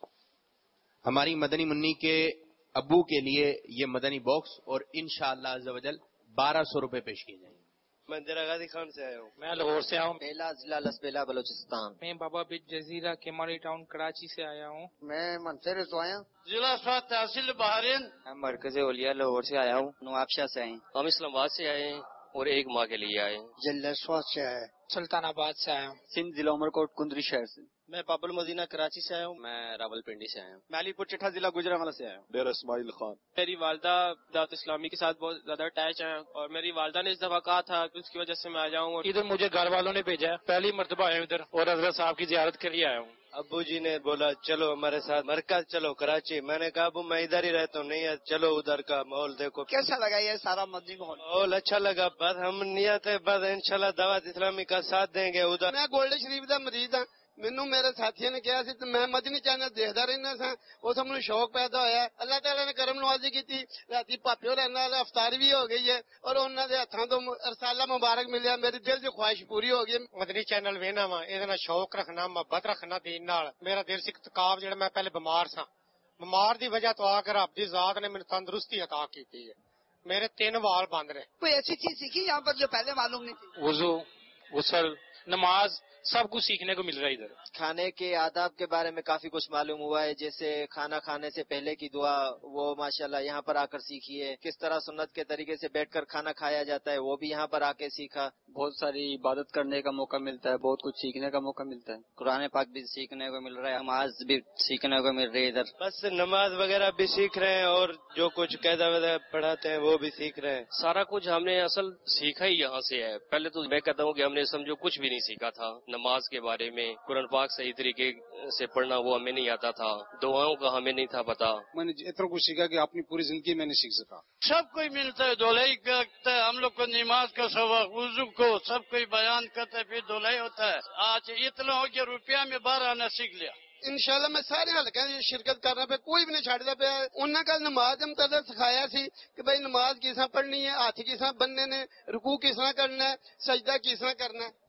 ہماری مدنی منی کے ابو کے لیے یہ مدنی باکس اور انشاءاللہ عز و جل 1200 روپے پیش کیے جائیں گے. میں دراغادی خان سے آیا ہوں. میں لاہور سے آیا ہوں. پہلا ضلع لسبیلا بلوچستان. میں بابا بیٹ جزیرہ کیماری ٹاؤن کراچی سے آیا ہوں. میں منصر سے آیا ہوں. ضلع سوات تحصیل بحرین. میں مرکز اولیاء لاہور سے آیا ہوں. نوابشاہ سے آئے. ہم اسلام آباد سے آئے ہیں اور ایک ماہ کے لیے آئے. جلسوات سے آئے. سلطان آباد سے آیا ہوں. سندھ ضلع عمرکوٹ کندری شہر سے. میں باب المدینہ کراچی سے آیا ہوں. میں راول پنڈی سے آیا ہوں. میں علی پور چٹھا ضلع گجرانوالہ سے آیا ہوں. ڈیرہ اسماعیل خان. میری والدہ دعوت اسلامی کے ساتھ بہت زیادہ اٹیچ ہیں اور میری والدہ نے اس دفعہ کہا تھا کہ اس کی وجہ سے میں آ جاؤں. ادھر مجھے گھر والوں نے بھیجا ہے، پہلی مرتبہ آیا ہوں ادھر اور حضرت صاحب کی زیارت کے لیے آیا ہوں. ابو جی نے بولا چلو ہمارے ساتھ مرکز چلو کراچی. میں نے کہا ابو میں ادھر ہی رہتا ہوں. نہیں چلو ادھر کا ماحول دیکھو. کیسا لگا یہ سارا مدنی ماحول؟ اچھا لگا. بس ہم نیت ہے بس انشاءاللہ دعوت اسلامی کا ساتھ دیں گے. ادھر میں گولڈن شریف کا مریض ہوں. مینوں میرے ساتھیوں نے کہا سی میں مدنی چینل دیکھتا رہنا سا، اس میں شوق پیدا ہوا. اللہ تعالیٰ نے کرم نوازی کی. رات پاپے اور افطاری بھی ہو گئی ہے اور انہوں نے ہاتھوں تو رسالہ مبارک ملیا. میری دل کی خواہش پوری ہو گئی. مدنی چینل وینا وا یہ شوق رکھنا محبت رکھنا دین نال. میرا دل سی تکاف جڑا میں پہلے بیمار سا، بیمار دی وجہ تو آ کر رب دی ذات نے مجھے تندرستی عطا کی ہے. میرے 3 وال بند رہے. کوئی ایسی چیز سیکھی یہاں پر جو پہلے معلوم نہیں تھی؟ وضو، غسل، نماز سب کچھ سیکھنے کو مل رہا ہے ادھر. کھانے کے آداب کے بارے میں کافی کچھ معلوم ہوا ہے، جیسے کھانا کھانے سے پہلے کی دعا وہ ماشاءاللہ یہاں پر آ کر سیکھی ہے. کس طرح سنت کے طریقے سے بیٹھ کر کھانا کھایا جاتا ہے وہ بھی یہاں پر آ کے سیکھا. بہت ساری عبادت کرنے کا موقع ملتا ہے، بہت کچھ سیکھنے کا موقع ملتا ہے. قرآن پاک بھی سیکھنے کو مل رہا ہے، نماز بھی سیکھنے کو مل رہی ہے ادھر. بس نماز وغیرہ بھی سیکھ رہے ہیں اور جو کچھ قاعدہ وغیرہ پڑھاتے ہیں وہ بھی سیکھ رہے ہیں. سارا کچھ ہم نے اصل سیکھا ہی یہاں سے ہے. پہلے تو میں کہتا ہوں کہ ہم نے سمجھو کچھ بھی نہیں سیکھا تھا. نماز کے بارے میں قرآن پاک صحیح طریقے سے پڑھنا وہ ہمیں نہیں آتا تھا. دعاؤں کا ہمیں نہیں تھا پتا. میں نے اتنا کچھ سیکھا کہ اپنی پوری زندگی میں نہیں سیکھ سکا. سب کوئی ملتا ہے، دھلائی کرتا ہے. ہم لوگ کو نماز کا سبق، وضو کو سب کوئی بیان کرتا ہے، پھر دھلائی ہوتا ہے. آج اتنا ہو گیا روپیہ میں 12 آنا سیکھ لیا. انشاءاللہ میں سارے حلقے شرکت کرنا پہ کوئی بھی نہیں چھڑتا پیا. انہوں نے نماز متعلق سکھایا سی کہ بھائی نماز کس طرح پڑھنی ہے، ہاتھ کس طرح بننے نے، رکوع کس طرح کرنا ہے، سجدہ کس طرح کرنا ہے.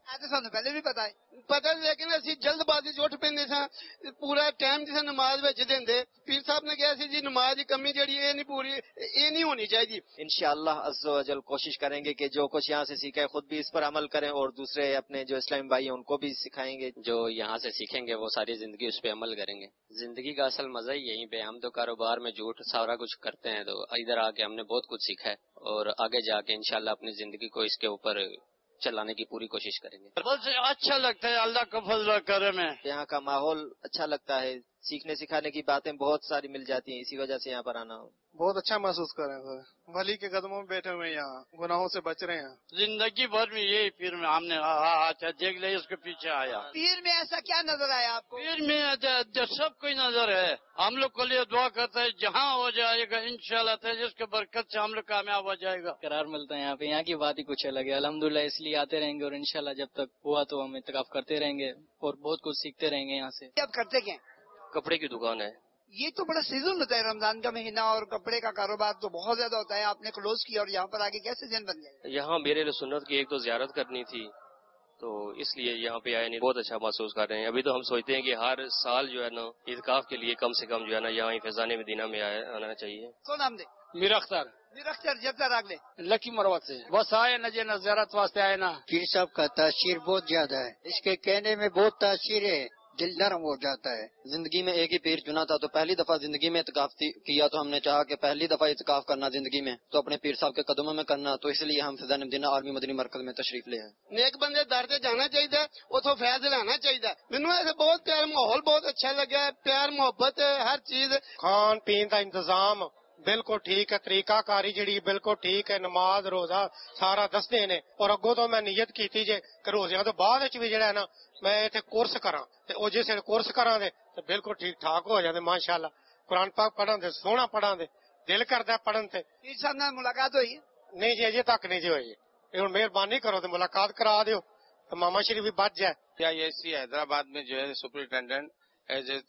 تو سانو پہلے بھی پتا ہے پتا لیکن اسی جلد بازی چ اٹھ پیندے سا پورا ٹائم جسے نماز وچ دیندے پیر صاحب نے کہا سی جی نماز دی کمی جڑی یہ نہیں پوری یہ نہیں ہونی چاہیے. انشاءاللہ عز و جل کوشش کریں گے کہ جو کچھ یہاں سے سیکھا ہے خود بھی اس پر عمل کریں اور دوسرے اپنے جو اسلامی بھائی ہیں ان کو بھی سکھائیں گے. جو یہاں سے سیکھیں گے وہ ساری زندگی اس پہ عمل کریں گے. زندگی کا اصل مزہ ہی یہیں پہ. ہم تو کاروبار میں جھوٹ سارا کچھ کرتے ہیں تو ادھر آ کے ہم نے بہت کچھ سیکھا ہے اور آگے جا کے انشاءاللہ اپنی زندگی کو اس کے اوپر چلانے کی پوری کوشش کریں گے. بس اچھا لگتا ہے اللہ کا فضل و کرم ہے. یہاں کا ماحول اچھا لگتا ہے, سیکھنے سکھانے کی باتیں بہت ساری مل جاتی ہیں, اسی وجہ سے یہاں پر آنا. بہت اچھا محسوس کر رہے ہیں سر, ولی کے قدموں میں بیٹھے ہوئے ہیں, یہاں گناہوں سے بچ رہے ہیں. زندگی بھر میں یہی پیر میں ہم نے اچھا دیکھ لیا اس کے پیچھے آیا. پیر میں ایسا کیا نظر آیا آپ کو؟ پیر میں سب کوئی نظر ہے. ہم لوگ کے لیے دعا کرتے ہیں جہاں ہو جائے گا انشاءاللہ تعالی جس کے برکت سے ہم لوگ کامیاب ہو جائے گا. قرار ملتا ہے یہاں پہ, یہاں کی بات ہی کچھ الگ ہے. الحمدللہ اس لیے آتے رہیں گے اور انشاءاللہ جب تک ہوا تو ہم اعتکاف کرتے رہیں گے اور بہت کچھ سیکھتے رہیں گے یہاں سے. آپ کرتے کیا؟ کپڑے کی دکان ہے. یہ تو بڑا سیزن ہوتا ہے رمضان کا مہینہ اور کپڑے کا کاروبار تو بہت زیادہ ہوتا ہے. آپ نے کلوز کیا اور یہاں پر آگے کیسے ذہن بن گیا؟ یہاں میرے سنت کی ایک تو زیارت کرنی تھی تو اس لیے یہاں پہ آئے. نہیں بہت اچھا محسوس کر رہے ہیں. ابھی تو ہم سوچتے ہیں کہ ہر سال جو ہے نا اعتکاف کے لیے کم سے کم جو ہے نا یہاں فیضان مدینہ میں آنا چاہیے. کون نام دے؟ میر اختر. میر اختر جب راگلے لکی مروت سے بس آئے نا جی نا زیارت واسطے آئے نا. پیر صاحب کا تاثیر بہت زیادہ ہے, اس کے کہنے میں بہت تاثیر ہے, دل نرم ہو جاتا ہے. زندگی میں ایک ہی پیر چنا تھا تو پہلی دفعہ زندگی میں اعتکاف کیا تو ہم نے چاہا کہ پہلی دفعہ اعتکاف کرنا زندگی میں تو اپنے پیر صاحب کے قدموں میں کرنا, تو اس لیے ہم فیضان مدینہ آرمی مدنی مرکز میں تشریف لے آئے. نیک بندے در سے جانا چاہیے, اتوں فیض لینا چاہیے. مینو ایسے بہت پیار ماحول بہت اچھا لگا, پیار محبت ہر چیز. کھان پین کا انتظام بالکل ٹھیک ہے, طریقہ کاری جڑی بالکل ٹھیک ہے, نماز روزہ سارا دستے نے. اور اگوں تو میں نیت کی جی کہ روزیاں تو بعد بھی جڑا ہے نا میں اتنے کورس کرا وہ جس کورس کرا دے تو بالکل ٹھیک ٹھاک ہو جاتے ماشاءاللہ. قرآن پاک پڑھن دے سونا پڑھا دے دل کرتا پڑھن تے. پیر صاحب نے ملاقات ہوئی؟ نہیں جی اجے تک نہیں جی ہوئی. ہوں مہربانی کرو تو ملاقات کرا دیو تو ماما شریف بھی بچ جائے. IISc حیدرآباد میں جو ہے سپرنٹینڈنٹ ایز اے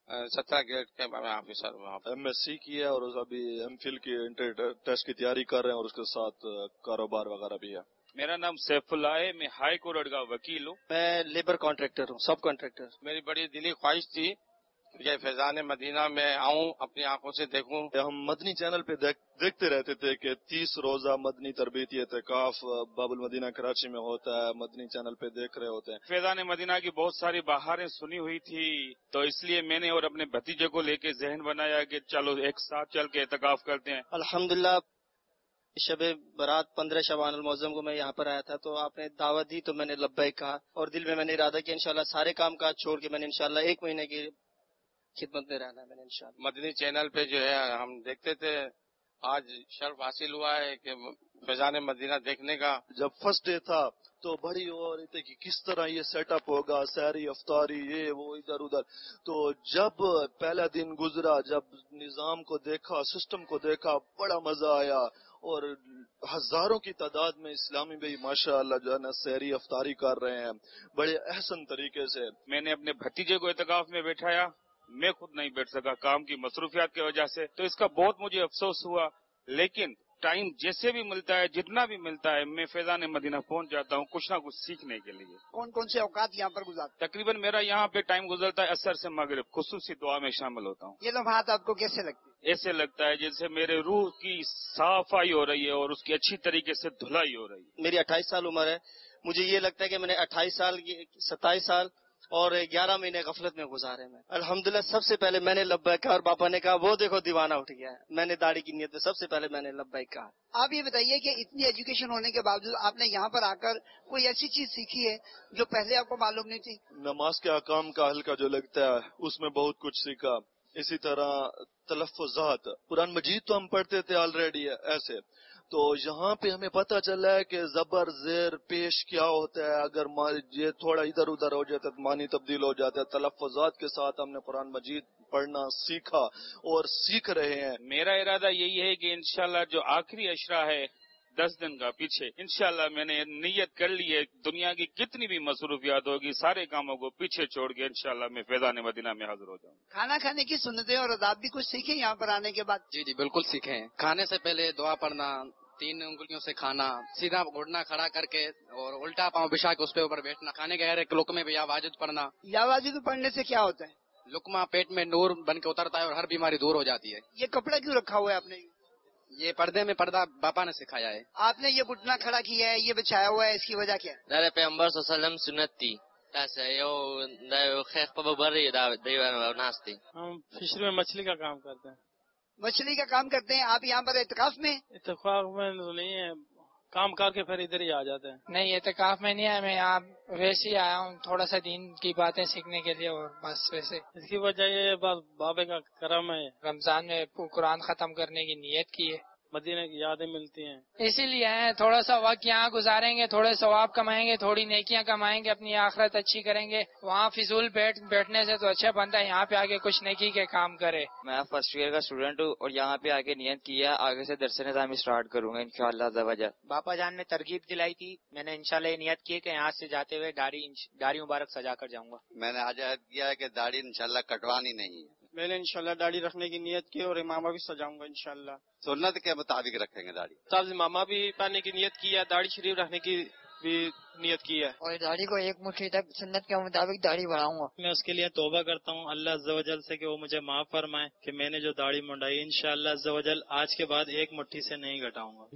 17 گریڈ کے آفیسر وہاں MSc کیا اور ابھی MPhil کی انٹر ٹیسٹ کی تیاری کر رہے ہیں اور اس کے ساتھ کاروبار وغیرہ بھی ہے. میرا نام سیف اللہ ہے, میں ہائی کورٹ کا وکیل ہوں. میں لیبر کانٹریکٹر ہوں, سب کانٹریکٹر. میری بڑی دلی خواہش تھی کہ فیضان مدینہ میں آؤں, اپنی آنکھوں سے دیکھوں. ہم مدنی چینل پہ دیکھتے رہتے تھے کہ 30 روزہ مدنی تربیتی اعتکاف باب المدینہ کراچی میں ہوتا ہے, مدنی چینل پہ دیکھ رہے ہوتے ہیں. فیضان مدینہ کی بہت ساری بہاریں سنی ہوئی تھی تو اس لیے میں نے اور اپنے بھتیجے کو لے کے ذہن بنایا کہ چلو ایک ساتھ چل کے اعتکاف کرتے ہیں. الحمدللہ شب برات 15 شعبان المعظم کو میں یہاں پر آیا تھا تو آپ نے دعوت دی تو میں نے لبیک کہا اور دل میں نے ارادہ کیا انشاءاللہ سارے کام کاج چھوڑ کے میں نے انشاءاللہ 1 مہینے کی خدمت میں رہنا ہے. میں نے انشاءاللہ مدنی چینل پہ جو ہے ہم دیکھتے تھے, آج شرف حاصل ہوا ہے کہ فیضان مدینہ دیکھنے کا. جب فرسٹ ڈے تھا تو بڑی ہو رہی تھی کہ کس طرح یہ سیٹ اپ ہوگا, سحری افطاری یہ وہ ادھر ادھر. تو جب پہلا دن گزرا, جب نظام کو دیکھا, سسٹم کو دیکھا, بڑا مزہ آیا اور ہزاروں کی تعداد میں اسلامی بھائی ماشاءاللہ جو ہے نا سحری افطاری کر رہے ہیں بڑے احسن طریقے سے. میں نے اپنے بھتیجے کو اعتکاف میں بیٹھایا, میں خود نہیں بیٹھ سکا کام کی مصروفیات کی وجہ سے, تو اس کا بہت مجھے افسوس ہوا. لیکن ٹائم جیسے بھی ملتا ہے, جتنا بھی ملتا ہے, میں فیضان مدینہ پہنچ جاتا ہوں کچھ نہ کچھ سیکھنے کے لیے. کون کون سے اوقات یہاں پر گزارتے؟ تقریباً میرا یہاں پہ ٹائم گزرتا ہے عصر سے مغرب, خصوصی دعا میں شامل ہوتا ہوں. یہ لمحات آپ کو کیسے لگتے؟ ایسے لگتا ہے جیسے میرے روح کی صفائی ہو رہی ہے اور اس کی اچھی طریقے سے دھلائی ہو رہی ہے. میری 28 سال عمر ہے, مجھے یہ لگتا ہے کہ میں نے 28 سال 27 سال اور 11 مہینے غفلت میں گزارے. میں الحمدللہ سب سے پہلے میں نے لبیک کہا اور پاپا نے کہا وہ دیکھو دیوانہ اٹھ گیا ہے. میں نے داڑھی کی نیت میں سب سے پہلے میں نے لبیک کہا. آپ یہ بتائیے کہ اتنی ایجوکیشن ہونے کے باوجود آپ نے یہاں پر آ کر کوئی ایسی چیز سیکھی ہے جو پہلے آپ کو معلوم نہیں تھی؟ نماز کے احکام کا حلقہ جو لگتا ہے اس میں بہت کچھ سیکھا. اسی طرح تلفظات, قرآن مجید تو ہم پڑھتے تھے آلریڈی ایسے, تو یہاں پہ ہمیں پتہ چلا ہے کہ زبر زیر پیش کیا ہوتا ہے. اگر یہ تھوڑا ادھر ادھر ہو جاتا ہے تو معنی تبدیل ہو جاتا ہے. تلفظات کے ساتھ ہم نے قرآن مجید پڑھنا سیکھا اور سیکھ رہے ہیں. میرا ارادہ یہی ہے کہ انشاءاللہ جو آخری عشرہ ہے 10 دن کا پیچھے, انشاءاللہ میں نے نیت کر لی ہے, دنیا کی کتنی بھی مصروفیات ہوگی سارے کاموں کو پیچھے چھوڑ کے انشاءاللہ میں فیضان مدینہ میں حاضر ہو جاؤں. کھانا کھانے کی سنتیں اور آداب بھی کچھ سیکھیں یہاں پر آنے کے بعد؟ جی بالکل سیکھیں. کھانے سے پہلے دعا پڑھنا, 3 انگلیوں سے کھانا، سیدھا گھٹنا کھڑا کر کے اور الٹا پاؤں بچھا کے اس پہ اوپر بیٹھنا، کھانے کے ہر ایک لقمے پہ یا واجد پڑھنا. یا واجد پڑھنے سے کیا ہوتا ہے؟ لقمہ پیٹ میں نور بن کے اترتا ہے اور ہر بیماری دور ہو جاتی ہے. یہ کپڑا کیوں رکھا ہوا ہے آپ نے؟ یہ پردے میں پردہ باپا نے سکھایا ہے. آپ نے یہ گھٹنا کھڑا کیا ہے، یہ بچھایا ہوا ہے، اس کی وجہ کیا ہے؟ دا پیغمبر صلی الله علیه وسلم سنت دی. تاسو یو خیخ په ببرې دا دیو ناشتي. ہم فشری میں مچھلی کا کام کرتے ہیں. مچھلی کا کام کرتے ہیں. آپ یہاں پر اعتکاف میں؟ اتفاق میں تو نہیں ہے، کام کر کے پھر ادھر ہی آ جاتے ہیں. نہیں اعتکاف میں نہیں آیا، میں یہاں ویسے ہی آیا ہوں تھوڑا سا دین کی باتیں سیکھنے کے لیے، اور بس ویسے. اس کی وجہ یہ بس بابے کا کرم ہے. رمضان میں قرآن ختم کرنے کی نیت کی ہے، مدینے کی یادیں ملتی ہیں، اسی لیے آئے. تھوڑا سا وقت یہاں گزاریں گے، تھوڑے ثواب کمائیں گے، تھوڑی نیکیاں کمائیں گے، اپنی آخرت اچھی کریں گے. وہاں فضول بیٹھنے سے تو اچھا بنتا ہے یہاں پہ آگے کچھ نیکی کے کام کرے. میں فرسٹ ایئر کا اسٹوڈنٹ ہوں اور یہاں پہ آگے نیت کی ہے آگے سے درس نظامی اسٹارٹ کروں گا انشاءاللہ عز و جل. باپا جان نے ترغیب دلائی تھی، میں نے انشاءاللہ یہ نیت کی کہ یہاں سے جاتے ہوئے داڑھی مبارک سجا کر جاؤں گا. میں نے آج عہد کیا ہے کہ داڑھی انشاءاللہ کٹوانی نہیں ہے. میں نے انشاءاللہ داڑھی رکھنے کی نیت کی اور امامہ بھی سجاؤں گا انشاءاللہ. سنت کے مطابق رکھیں گے داڑھی. صاحب امامہ بھی پہننے کی نیت کی ہے، داڑھی شریف رکھنے کی بھی نیت کی ہے، اور داڑھی کو 1 مٹھی تک سنت کے مطابق داڑھی بڑھاؤں گا. میں اس کے لیے توبہ کرتا ہوں اللہ عز و جل سے کہ وہ مجھے معاف فرمائے کہ میں نے جو داڑھی منڈائی انشاءاللہ عز و جل آج کے بعد 1 مٹھی سے نہیں گھٹاؤں گا.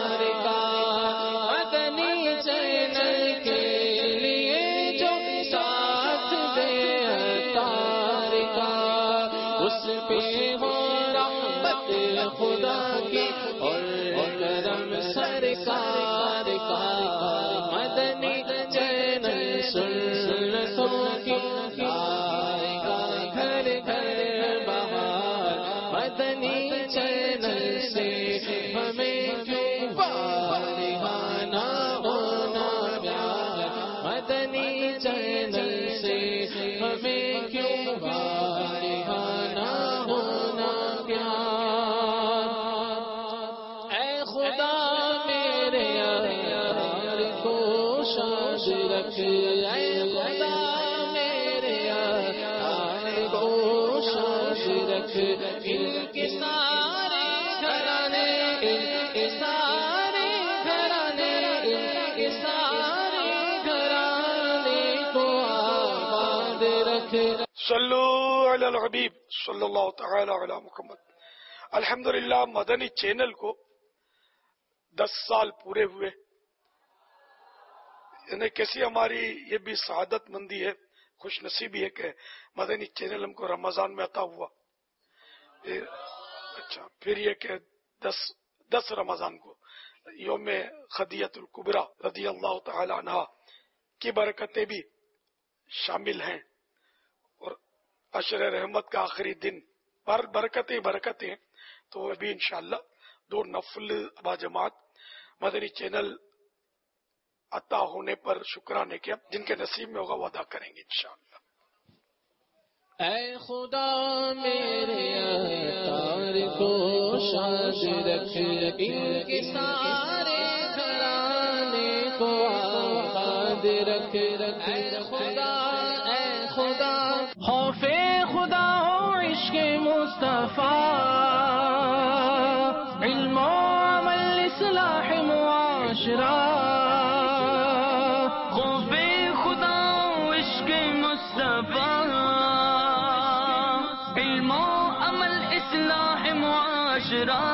چینل کے لیے جو سرکار کا مدنی چینل سنتوں کی آئے گا گھر گھر بہار مدنی چینل سے ہمیں کیوں فارغانہ ہونا پیار مدنی چینل سے ہمیں کیوں فارغانہ ہونا پیار اے خدا میرے یار کو شاد رکھ اے خدا میرے یار کو شاد رکھ ان کے سارے گھرانے ان کے سارے گھرانے ان کے سارے گھرانے کو آباد رکھ صلو علی الحبیب صلی اللہ تعالی علی محمد. الحمدللہ مدنی چینل کو 10 سال پورے ہوئے. یعنی کیسی ہماری یہ بھی سعادت مندی ہے، خوش نصیبی ہے کہ مدنی چینل ہم کو رمضان میں عطا ہوا. اچھا پھر یہ کہ 10 رمضان کو یوم خدیجۃ الکبریٰ رضی اللہ تعالی عنہ کی برکتیں بھی شامل ہیں، اور عشر رحمت کا آخری دن پر برکتیں. تو ابھی انشاءاللہ 2 نفل با جماعت مدنی چینل عطا ہونے پر شکرانے کے جن کے نصیب میں ہوگا وہ ادا کریں گے انشاءاللہ. اے خدا میرے اتار کو شاد رکھ ان کے سارے گھرانے کو آباد رکھ اے خدا خوف خدا ہو عشق مصطفیٰ علم و عمل اصلاح معاشرہ خوف خدا ہو عشق مصطفیٰ علم و عمل اصلاح معاشرہ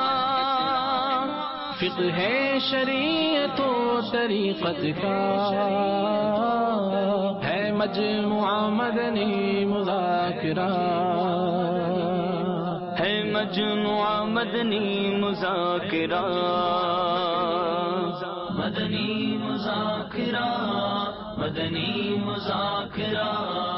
فقہ شریعت و طریقت کا ہے مجموعہ مدنی مذاکرہ ہے مجموعہ مدنی مذاکرہ مدنی مذاکرہ مدنی مذاکرہ